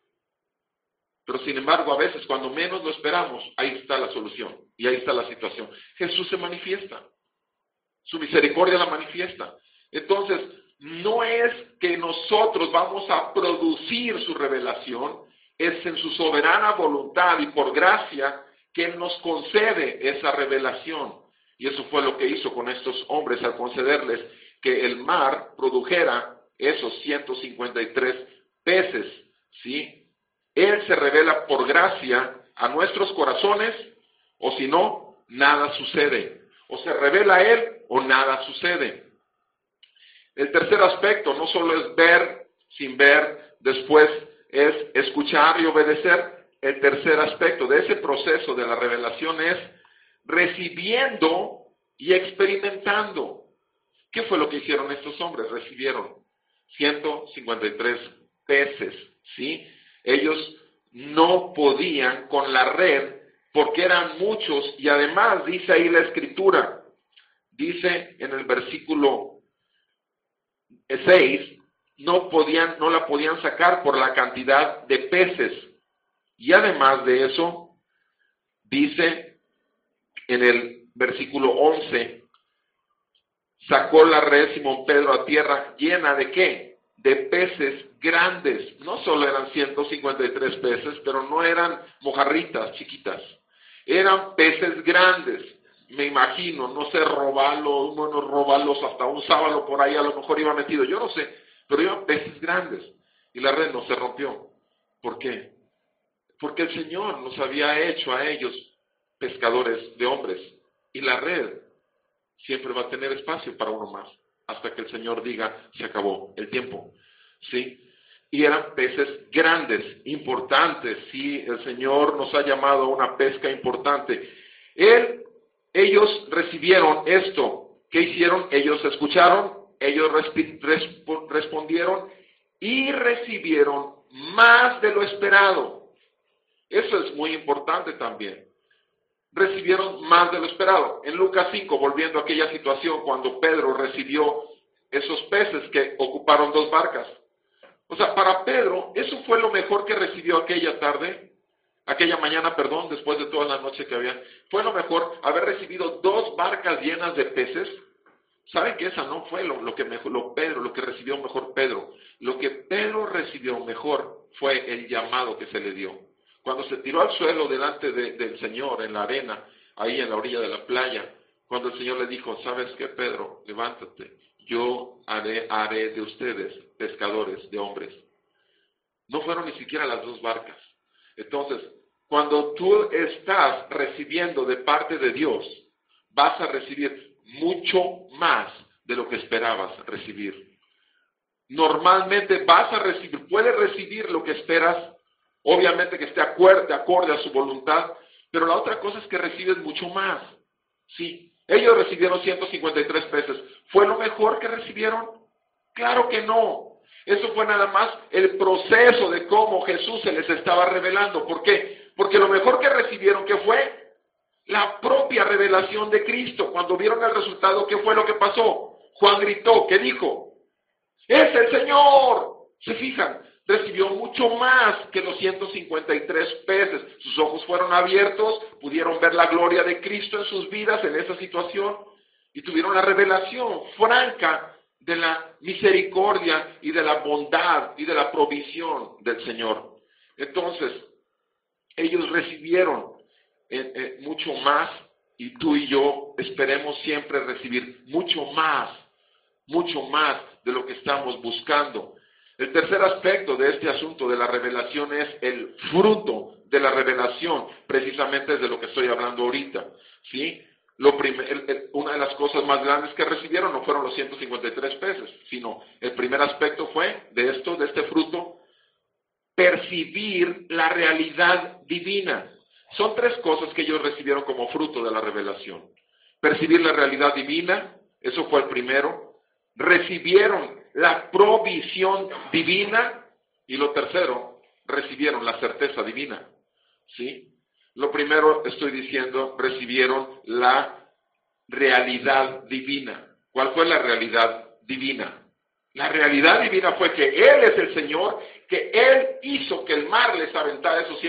Pero sin embargo, a veces cuando menos lo esperamos, ahí está la solución y ahí está la situación. Jesús se manifiesta, su misericordia la manifiesta. Entonces, no es que nosotros vamos a producir su revelación, es en su soberana voluntad y por gracia que Él nos concede esa revelación. Y eso fue lo que hizo con estos hombres al concederles que el mar produjera esos 153 peces, ¿sí? Él se revela por gracia a nuestros corazones, o si no, nada sucede. O se revela Él, o nada sucede. El tercer aspecto no solo es ver sin ver, después es escuchar y obedecer. El tercer aspecto de ese proceso de la revelación es recibiendo y experimentando. ¿Qué fue lo que hicieron estos hombres? Recibieron 153 peces, ¿sí? Ellos no podían con la red porque eran muchos y además dice ahí la Escritura, dice en el versículo 6, no la podían sacar por la cantidad de peces. Y además de eso, dice en el versículo 11, sacó la red Simón Pedro a tierra llena de ¿qué? de peces grandes. No solo eran 153 peces, pero no eran mojarritas chiquitas. Eran peces grandes. Me imagino, no sé, robalos hasta un sábalo por ahí, a lo mejor iba metido, yo no sé, pero iban peces grandes. Y la red no se rompió. ¿Por qué? Porque el Señor nos había hecho a ellos pescadores de hombres. Y la red siempre va a tener espacio para uno más, hasta que el Señor diga, se acabó el tiempo. ¿Sí? Y eran peces grandes, importantes. Sí, el Señor nos ha llamado a una pesca importante. Ellos recibieron esto. ¿Qué hicieron? Ellos escucharon, ellos respondieron y recibieron más de lo esperado. Eso es muy importante también. Recibieron más de lo esperado. En Lucas 5, volviendo a aquella situación cuando Pedro recibió esos peces que ocuparon 2 barcas. O sea, para Pedro, eso fue lo mejor que recibió aquella mañana, después de toda la noche que había. Fue lo mejor haber recibido 2 barcas llenas de peces. ¿Saben que esa no fue lo que recibió mejor Pedro? Lo que Pedro recibió mejor fue el llamado que se le dio. Cuando se tiró al suelo delante del Señor, en la arena, ahí en la orilla de la playa, cuando el Señor le dijo, ¿sabes qué, Pedro? Levántate, yo haré de ustedes pescadores de hombres. No fueron ni siquiera las 2 barcas. Entonces, cuando tú estás recibiendo de parte de Dios, vas a recibir mucho más de lo que esperabas recibir. Normalmente puedes recibir lo que esperas, obviamente que esté acorde a su voluntad, pero la otra cosa es que recibes mucho más. Sí, ellos recibieron 153 peces. ¿Fue lo mejor que recibieron? Claro que no. Eso fue nada más el proceso de cómo Jesús se les estaba revelando. ¿Por qué? Porque lo mejor que recibieron, ¿qué fue? La propia revelación de Cristo. Cuando vieron el resultado, ¿qué fue lo que pasó? Juan gritó, ¿qué dijo? ¡Es el Señor! ¿Se fijan? Recibió mucho más que los 153 peces. Sus ojos fueron abiertos, pudieron ver la gloria de Cristo en sus vidas en esa situación y tuvieron la revelación franca de la misericordia y de la bondad y de la provisión del Señor. Entonces, ellos recibieron mucho más y tú y yo esperemos siempre recibir mucho más de lo que estamos buscando. El tercer aspecto de este asunto de la revelación es el fruto de la revelación, precisamente es de lo que estoy hablando ahorita, ¿sí? Una de las cosas más grandes que recibieron no fueron los 153 peces, sino el primer aspecto fue de este fruto, percibir la realidad divina. Son 3 cosas que ellos recibieron como fruto de la revelación. Percibir la realidad divina, eso fue el primero. Recibieron la provisión divina y lo tercero, recibieron la certeza divina. ¿Sí? Lo primero estoy diciendo, recibieron la realidad divina. ¿Cuál fue la realidad divina? La realidad divina fue que Él es el Señor, que Él hizo que el mar les aventara esos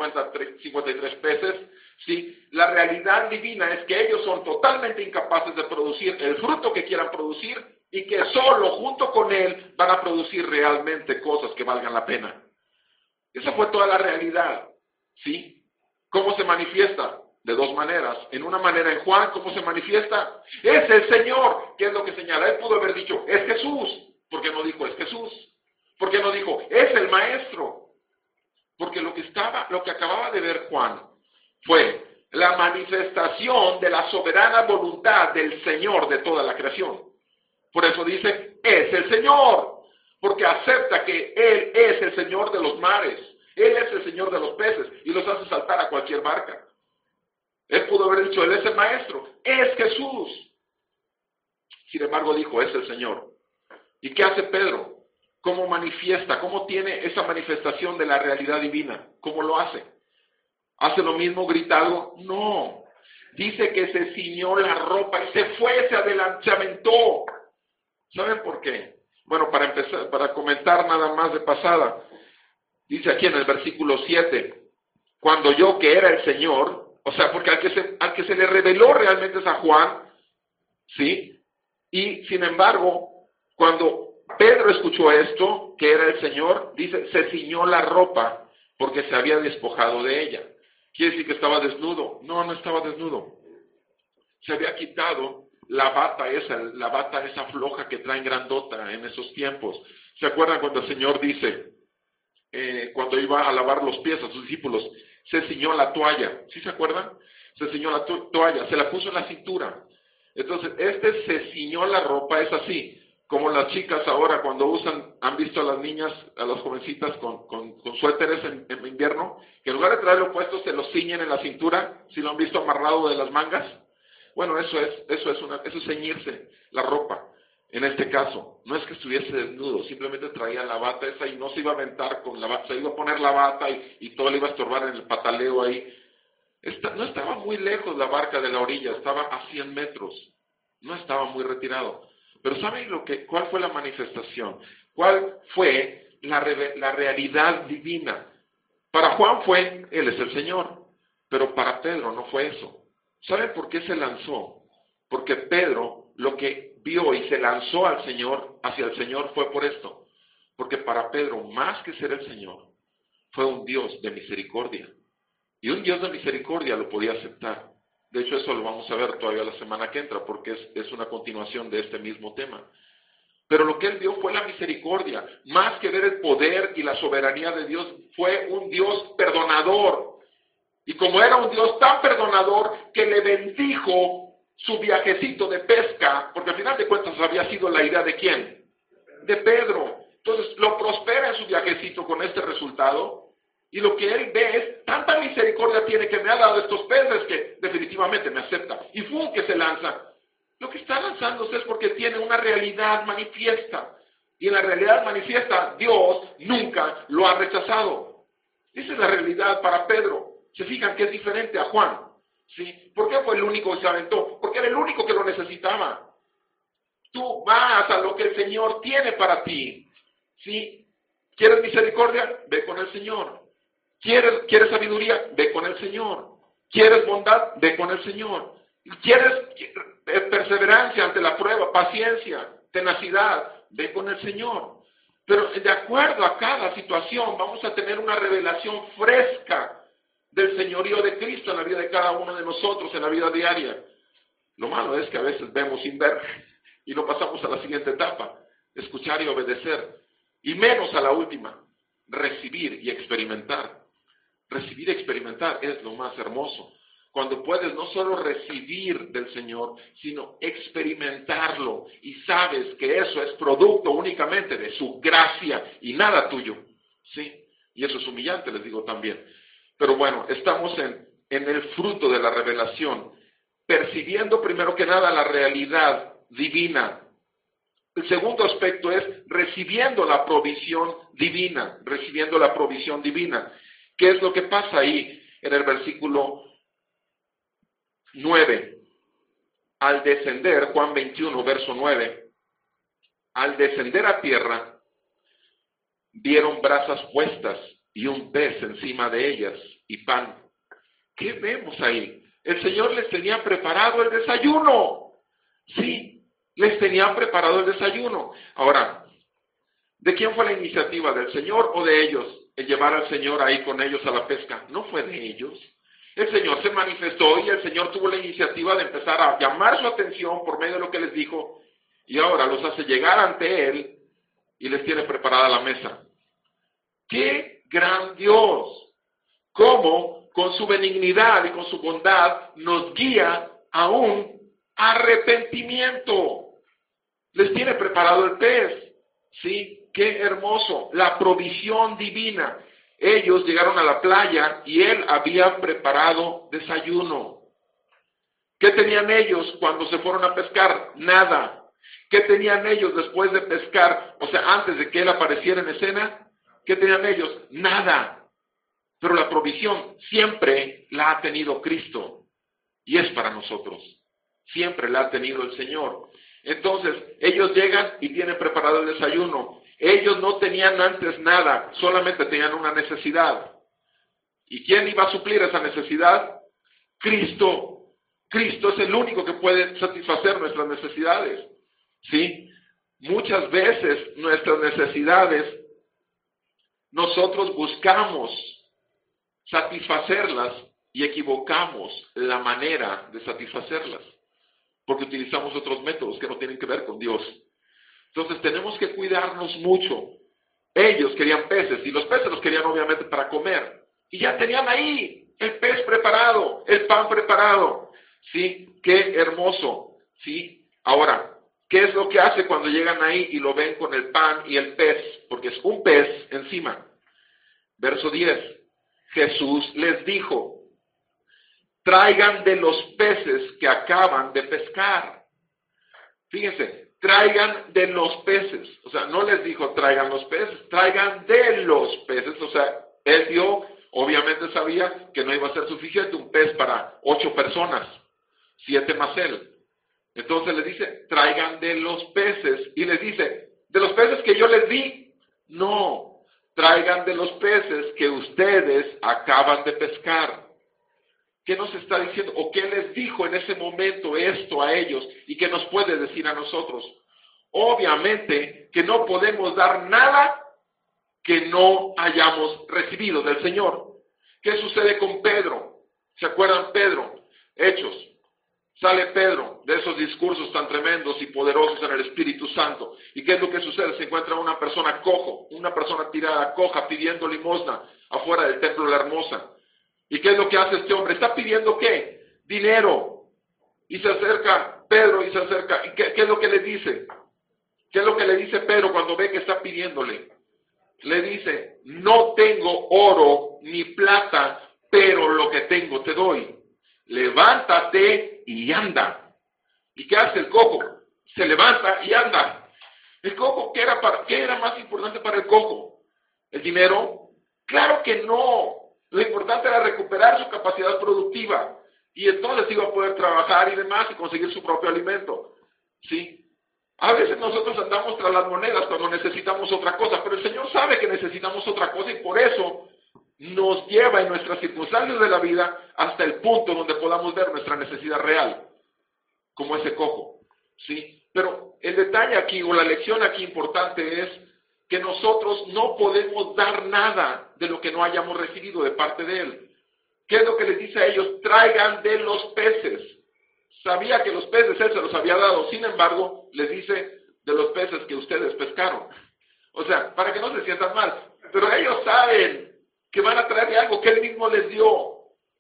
153 peces. ¿Sí? La realidad divina es que ellos son totalmente incapaces de producir el fruto que quieran producir y que solo junto con Él van a producir realmente cosas que valgan la pena. Esa fue toda la realidad. ¿Sí? ¿Cómo se manifiesta? De 2 maneras. En una manera en Juan, ¿cómo se manifiesta? Es el Señor. ¿Qué es lo que señala? Él pudo haber dicho, es Jesús. ¿Por qué no dijo, es Jesús? ¿Por qué no dijo, es el Maestro? Porque lo que acababa de ver Juan fue la manifestación de la soberana voluntad del Señor de toda la creación. Por eso dice, es el Señor. Porque acepta que Él es el Señor de los mares. Él es el Señor de los peces y los hace saltar a cualquier barca. Él pudo haber dicho, Él es el Maestro, es Jesús. Sin embargo dijo, es el Señor. ¿Y qué hace Pedro? ¿Cómo manifiesta? ¿Cómo tiene esa manifestación de la realidad divina? ¿Cómo lo hace? ¿Hace lo mismo? ¿Grita algo? No. Dice que se ciñó la ropa y se fue, se aventó. ¿Saben por qué? Bueno, para empezar, para comentar nada más de pasada. Dice aquí en el versículo 7, cuando yo que era el Señor, o sea, porque al que se le reveló realmente es a Juan, ¿sí? Y sin embargo, cuando Pedro escuchó esto, que era el Señor, dice, se ciñó la ropa porque se había despojado de ella. ¿Quiere decir que estaba desnudo? No, no estaba desnudo. Se había quitado la bata esa floja que traen grandota en esos tiempos. ¿Se acuerdan cuando el Señor dice, cuando iba a lavar los pies a sus discípulos, se ciñó la toalla? ¿Sí se acuerdan? Se ciñó la toalla, se la puso en la cintura. Entonces, se ciñó la ropa, es así, como las chicas ahora cuando usan, han visto a las niñas, a las jovencitas con suéteres en invierno, que en lugar de traerlo puesto se lo ciñen en la cintura, si lo han visto amarrado de las mangas. Bueno, eso es ceñirse la ropa. En este caso, no es que estuviese desnudo, simplemente traía la bata esa y no se iba a aventar con la bata, se iba a poner la bata y todo le iba a estorbar en el pataleo ahí. No estaba muy lejos la barca de la orilla, estaba a 100 metros, no estaba muy retirado. Pero ¿saben cuál fue la manifestación? ¿Cuál fue la realidad divina? Para Juan él es el Señor, pero para Pedro no fue eso. ¿Saben por qué se lanzó? Porque Pedro lo que vio y se lanzó hacia el Señor fue por esto. Porque para Pedro, más que ser el Señor, fue un Dios de misericordia. Y un Dios de misericordia lo podía aceptar. De hecho, eso lo vamos a ver todavía la semana que entra, porque es una continuación de este mismo tema. Pero lo que él vio fue la misericordia. Más que ver el poder y la soberanía de Dios, fue un Dios perdonador. Y como era un Dios tan perdonador, que le bendijo su viajecito de pesca, porque al final de cuentas había sido la idea de ¿quién? De Pedro. Entonces, lo prospera en su viajecito con este resultado. Y lo que él ve es, tanta misericordia tiene que me ha dado estos peces que definitivamente me acepta. Y ¡fum! Que se lanza. Lo que está lanzándose es porque tiene una realidad manifiesta. Y en la realidad manifiesta, Dios nunca lo ha rechazado. Esa es la realidad para Pedro. Se fijan que es diferente a Juan. ¿Sí? ¿Por qué fue el único que se aventó? Porque era el único que lo necesitaba. Tú vas a lo que el Señor tiene para ti. ¿Sí? ¿Quieres misericordia? Ve con el Señor. ¿Quieres sabiduría? Ve con el Señor. ¿Quieres bondad? Ve con el Señor. ¿Quieres perseverancia ante la prueba? Paciencia, tenacidad, ve con el Señor. Pero de acuerdo a cada situación vamos a tener una revelación fresca del señorío de Cristo en la vida de cada uno de nosotros, en la vida diaria. Lo malo es que a veces vemos sin ver y lo pasamos a la siguiente etapa, escuchar y obedecer, y menos a la última, recibir y experimentar. Recibir y experimentar es lo más hermoso. Cuando puedes no solo recibir del Señor, sino experimentarlo y sabes que eso es producto únicamente de su gracia y nada tuyo. ¿Sí? Y eso es humillante, les digo también. Pero bueno, estamos en el fruto de la revelación, percibiendo primero que nada la realidad divina. El segundo aspecto es recibiendo la provisión divina, recibiendo la provisión divina. ¿Qué es lo que pasa ahí en el versículo 9? Al descender, Juan 21, verso 9, al descender a tierra, vieron brasas puestas y un pez encima de ellas y pan. ¿Qué vemos ahí? El Señor les tenía preparado el desayuno. Sí, les tenía preparado el desayuno. Ahora, ¿de quién fue la iniciativa? ¿Del Señor o de ellos? El llevar al Señor ahí con ellos a la pesca. No fue de ellos. El Señor se manifestó y el Señor tuvo la iniciativa de empezar a llamar su atención por medio de lo que les dijo, y ahora los hace llegar ante Él y les tiene preparada la mesa. ¡Qué gran Dios! Cómo con su benignidad y con su bondad nos guía a un arrepentimiento. Les tiene preparado el pez. ¿Sí? ¡Qué hermoso! La provisión divina. Ellos llegaron a la playa y Él había preparado desayuno. ¿Qué tenían ellos cuando se fueron a pescar? Nada. ¿Qué tenían ellos después de pescar? O sea, antes de que Él apareciera en escena, ¿qué tenían ellos? Nada. Pero la provisión siempre la ha tenido Cristo y es para nosotros. Siempre la ha tenido el Señor. Entonces, ellos llegan y tienen preparado el desayuno. Ellos no tenían antes nada, solamente tenían una necesidad. ¿Y quién iba a suplir esa necesidad? Cristo. Cristo es el único que puede satisfacer nuestras necesidades. ¿Sí? Muchas veces nuestras necesidades, nosotros buscamos satisfacerlas y equivocamos la manera de satisfacerlas, porque utilizamos otros métodos que no tienen que ver con Dios. Entonces tenemos que cuidarnos mucho. Ellos querían peces, y los peces los querían obviamente para comer, y ya tenían ahí el pez preparado, el pan preparado. ¿Sí? ¡Qué hermoso! ¿Sí? Ahora, ¿qué es lo que hace cuando llegan ahí y lo ven con el pan y el pez? Porque es un pez encima. Verso 10. Jesús les dijo, traigan de los peces que acaban de pescar. Fíjense, traigan de los peces. O sea, no les dijo traigan los peces, traigan de los peces. O sea, él dio, obviamente sabía que no iba a ser suficiente un pez para 8 personas, 7 más él. Entonces les dice, traigan de los peces. Y les dice, ¿de los peces que yo les di? No, traigan de los peces que ustedes acaban de pescar. ¿Qué nos está diciendo? ¿O qué les dijo en ese momento esto a ellos? ¿Y qué nos puede decir a nosotros? Obviamente que no podemos dar nada que no hayamos recibido del Señor. ¿Qué sucede con Pedro? ¿Se acuerdan Pedro? Hechos. Sale Pedro de esos discursos tan tremendos y poderosos en el Espíritu Santo. ¿Y qué es lo que sucede? Se encuentra una persona cojo, una persona tirada, coja, pidiendo limosna afuera del templo de la Hermosa. ¿Y qué es lo que hace este hombre? ¿Está pidiendo qué? Dinero. Y se acerca Pedro y se acerca. ¿Y qué es lo que le dice? ¿Qué es lo que le dice Pedro cuando ve que está pidiéndole? Le dice, no tengo oro ni plata, pero lo que tengo te doy. Levántate y anda. ¿Y qué hace el cojo? Se levanta y anda. El cojo, ¿qué era más importante para el cojo? ¿El dinero? Claro que no. Lo importante era recuperar su capacidad productiva. Y entonces iba a poder trabajar y demás y conseguir su propio alimento. ¿Sí? A veces nosotros andamos tras las monedas cuando necesitamos otra cosa, pero el Señor sabe que necesitamos otra cosa y por eso nos lleva en nuestras circunstancias de la vida hasta el punto donde podamos ver nuestra necesidad real, como ese cojo, ¿sí? Pero el detalle aquí, o la lección aquí importante es que nosotros no podemos dar nada de lo que no hayamos recibido de parte de Él. ¿Qué es lo que les dice a ellos? Traigan de los peces. Sabía que los peces Él se los había dado, sin embargo, les dice de los peces que ustedes pescaron. O sea, para que no se sientan mal, pero ellos saben que van a traerle algo que Él mismo les dio.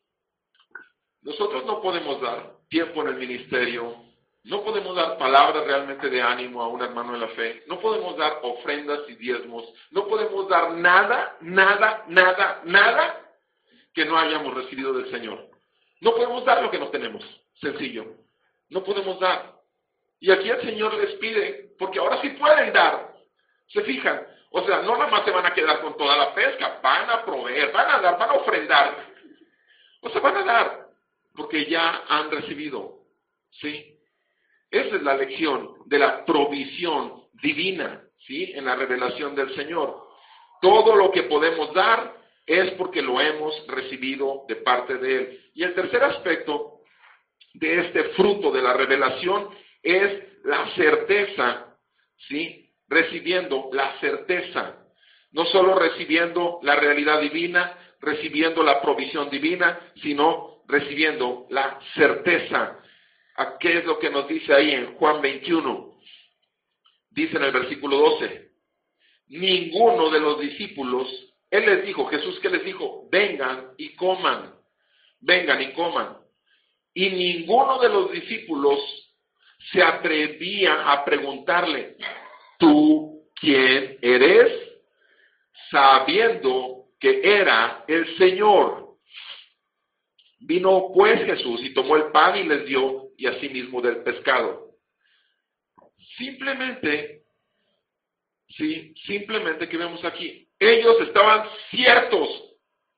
Nosotros no podemos dar tiempo en el ministerio, no podemos dar palabras realmente de ánimo a un hermano de la fe, no podemos dar ofrendas y diezmos, no podemos dar nada que no hayamos recibido del Señor. No podemos dar lo que no tenemos, sencillo. No podemos dar. Y aquí el Señor les pide, porque ahora sí pueden dar. ¿Se fijan? O sea, no nada más se van a quedar con toda la pesca, van a proveer, van a dar, van a ofrendar. O sea, van a dar, porque ya han recibido. ¿Sí? Esa es la lección de la provisión divina, ¿sí? En la revelación del Señor. Todo lo que podemos dar es porque lo hemos recibido de parte de Él. Y el tercer aspecto de este fruto de la revelación es la certeza, ¿sí? Recibiendo la certeza, no solo recibiendo la realidad divina, recibiendo la provisión divina, sino recibiendo la certeza. ¿Qué es lo que nos dice ahí en Juan 21? Dice en el versículo 12, ninguno de los discípulos, Él les dijo, Jesús que les dijo, vengan y coman, vengan y coman. Y ninguno de los discípulos se atrevía a preguntarle, ¿tú quién eres? Sabiendo que era el Señor. Vino pues Jesús y tomó el pan y les dio, y asimismo del pescado. Simplemente, sí, simplemente que vemos aquí, ellos estaban ciertos.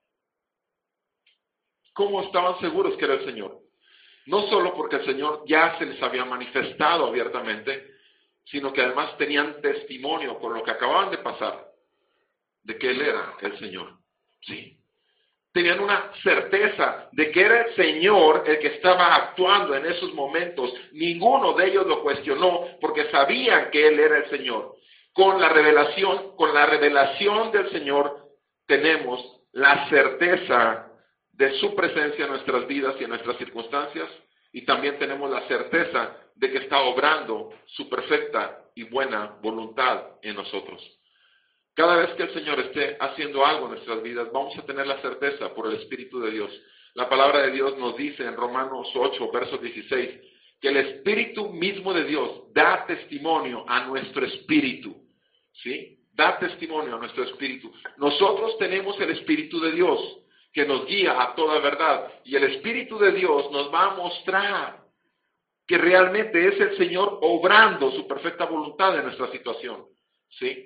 ¿Cómo estaban seguros que era el Señor? No solo porque el Señor ya se les había manifestado abiertamente, sino que además tenían testimonio con lo que acababan de pasar, de que Él era el Señor. Sí. tenían una certeza de que era el Señor el que estaba actuando en esos momentos. Ninguno de ellos lo cuestionó porque sabían que Él era el Señor. Con la revelación del Señor tenemos la certeza de su presencia en nuestras vidas y en nuestras circunstancias, y también tenemos la certeza de que está obrando su perfecta y buena voluntad en nosotros. Cada vez que el Señor esté haciendo algo en nuestras vidas, vamos a tener la certeza por el Espíritu de Dios. La palabra de Dios nos dice en Romanos 8, verso 16, que el Espíritu mismo de Dios da testimonio a nuestro espíritu. ¿Sí? Da testimonio a nuestro espíritu. Nosotros tenemos el Espíritu de Dios que nos guía a toda verdad. Y el Espíritu de Dios nos va a mostrar que realmente es el Señor obrando su perfecta voluntad en nuestra situación. ¿Sí?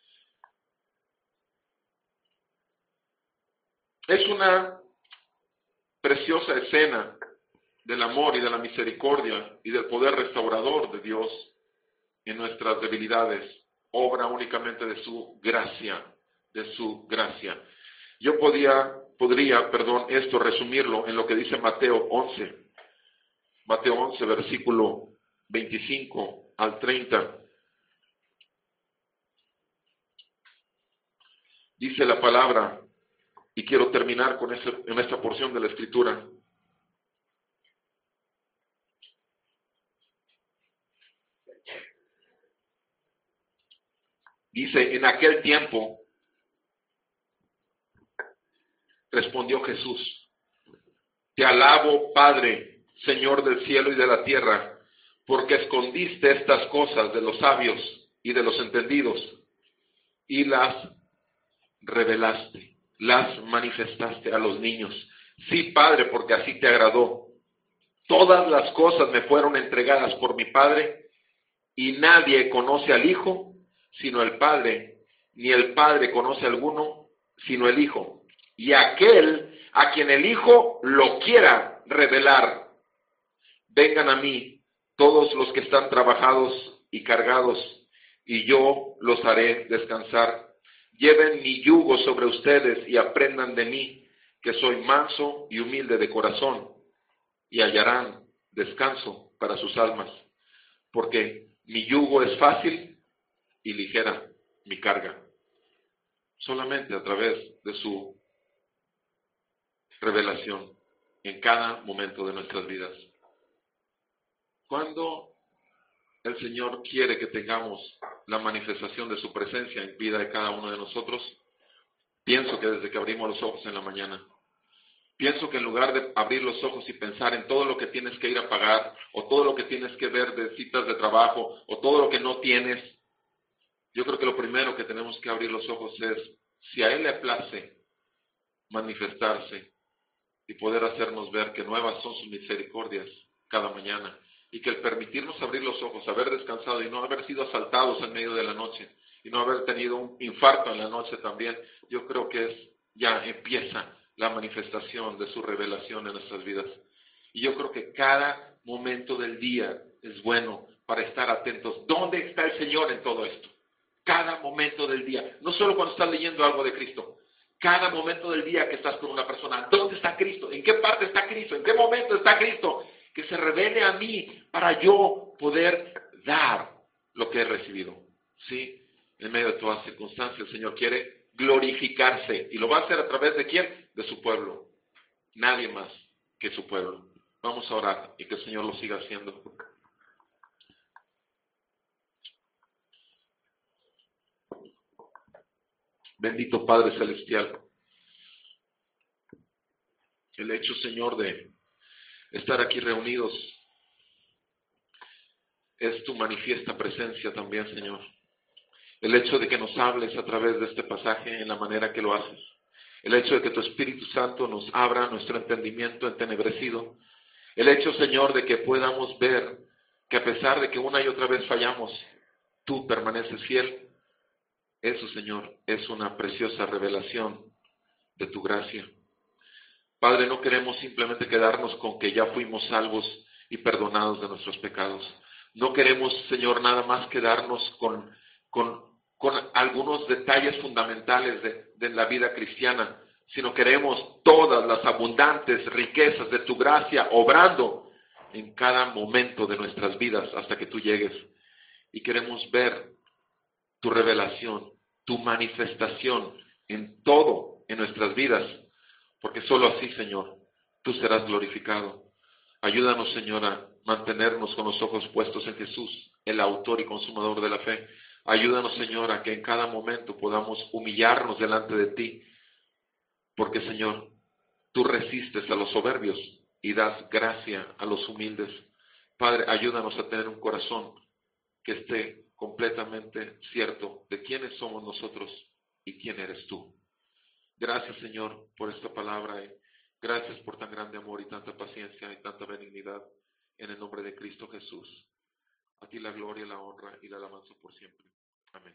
Es una preciosa escena del amor y de la misericordia y del poder restaurador de Dios en nuestras debilidades. Obra únicamente de su gracia, de su gracia. Yo podría, esto resumirlo en lo que dice Mateo 11. Mateo 11, versículo 25 al 30. Dice la palabra, y quiero terminar con en esta porción de la Escritura. Dice, en aquel tiempo, respondió Jesús, te alabo, Padre, Señor del cielo y de la tierra, porque escondiste estas cosas de los sabios y de los entendidos, y las revelaste, las manifestaste a los niños. Sí, Padre, porque así te agradó. Todas las cosas me fueron entregadas por mi Padre, y nadie conoce al Hijo, sino el Padre, ni el Padre conoce a alguno, sino el Hijo, y aquel a quien el Hijo lo quiera revelar. Vengan a mí todos los que están trabajados y cargados, y yo los haré descansar. Lleven mi yugo sobre ustedes y aprendan de mí, que soy manso y humilde de corazón, y hallarán descanso para sus almas, porque mi yugo es fácil y ligera mi carga. Solamente a través de su revelación en cada momento de nuestras vidas. Cuando el Señor quiere que tengamos la manifestación de su presencia en vida de cada uno de nosotros, pienso que desde que abrimos los ojos en la mañana, pienso que en lugar de abrir los ojos y pensar en todo lo que tienes que ir a pagar, o todo lo que tienes que ver de citas de trabajo, o todo lo que no tienes, yo creo que lo primero que tenemos que abrir los ojos es, si a Él le place manifestarse y poder hacernos ver que nuevas son sus misericordias cada mañana, y que el permitirnos abrir los ojos, haber descansado y no haber sido asaltados en medio de la noche, y no haber tenido un infarto en la noche también, yo creo que ya empieza la manifestación de su revelación en nuestras vidas. Y yo creo que cada momento del día es bueno para estar atentos. ¿Dónde está el Señor en todo esto? Cada momento del día, no solo cuando estás leyendo algo de Cristo, cada momento del día que estás con una persona, ¿dónde está Cristo? ¿En qué parte está Cristo? ¿En qué momento está Cristo? Que se revele a mí para yo poder dar lo que he recibido. ¿Sí? En medio de todas circunstancias, el Señor quiere glorificarse. ¿Y lo va a hacer a través de quién? De su pueblo. Nadie más que su pueblo. Vamos a orar y que el Señor lo siga haciendo. Bendito Padre Celestial, el hecho, Señor, de estar aquí reunidos es tu manifiesta presencia también, Señor. El hecho de que nos hables a través de este pasaje en la manera que lo haces. El hecho de que tu Espíritu Santo nos abra nuestro entendimiento entenebrecido. El hecho, Señor, de que podamos ver que a pesar de que una y otra vez fallamos, tú permaneces fiel. Eso, Señor, es una preciosa revelación de tu gracia. Padre, no queremos simplemente quedarnos con que ya fuimos salvos y perdonados de nuestros pecados. No queremos, Señor, nada más quedarnos con algunos detalles fundamentales de la vida cristiana, sino queremos todas las abundantes riquezas de tu gracia obrando en cada momento de nuestras vidas hasta que tú llegues. Y queremos ver tu revelación, tu manifestación en todo en nuestras vidas, porque solo así, Señor, tú serás glorificado. Ayúdanos, Señor, a mantenernos con los ojos puestos en Jesús, el autor y consumador de la fe. Ayúdanos, Señor, a que en cada momento podamos humillarnos delante de ti, porque, Señor, tú resistes a los soberbios y das gracia a los humildes. Padre, ayúdanos a tener un corazón que esté completamente cierto de quiénes somos nosotros y quién eres tú. Gracias, Señor, por esta palabra y gracias por tan grande amor y tanta paciencia y tanta benignidad en el nombre de Cristo Jesús. A ti la gloria, la honra y la alabanza por siempre. Amén.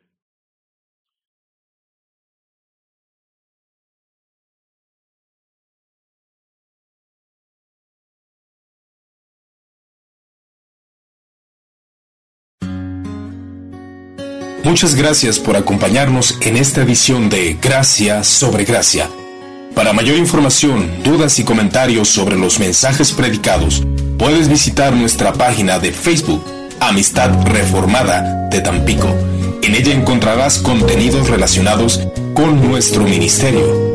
Muchas gracias por acompañarnos en esta edición de Gracia sobre Gracia. Para mayor información, dudas y comentarios sobre los mensajes predicados, puedes visitar nuestra página de Facebook, Amistad Reformada de Tampico. En ella encontrarás contenidos relacionados con nuestro ministerio.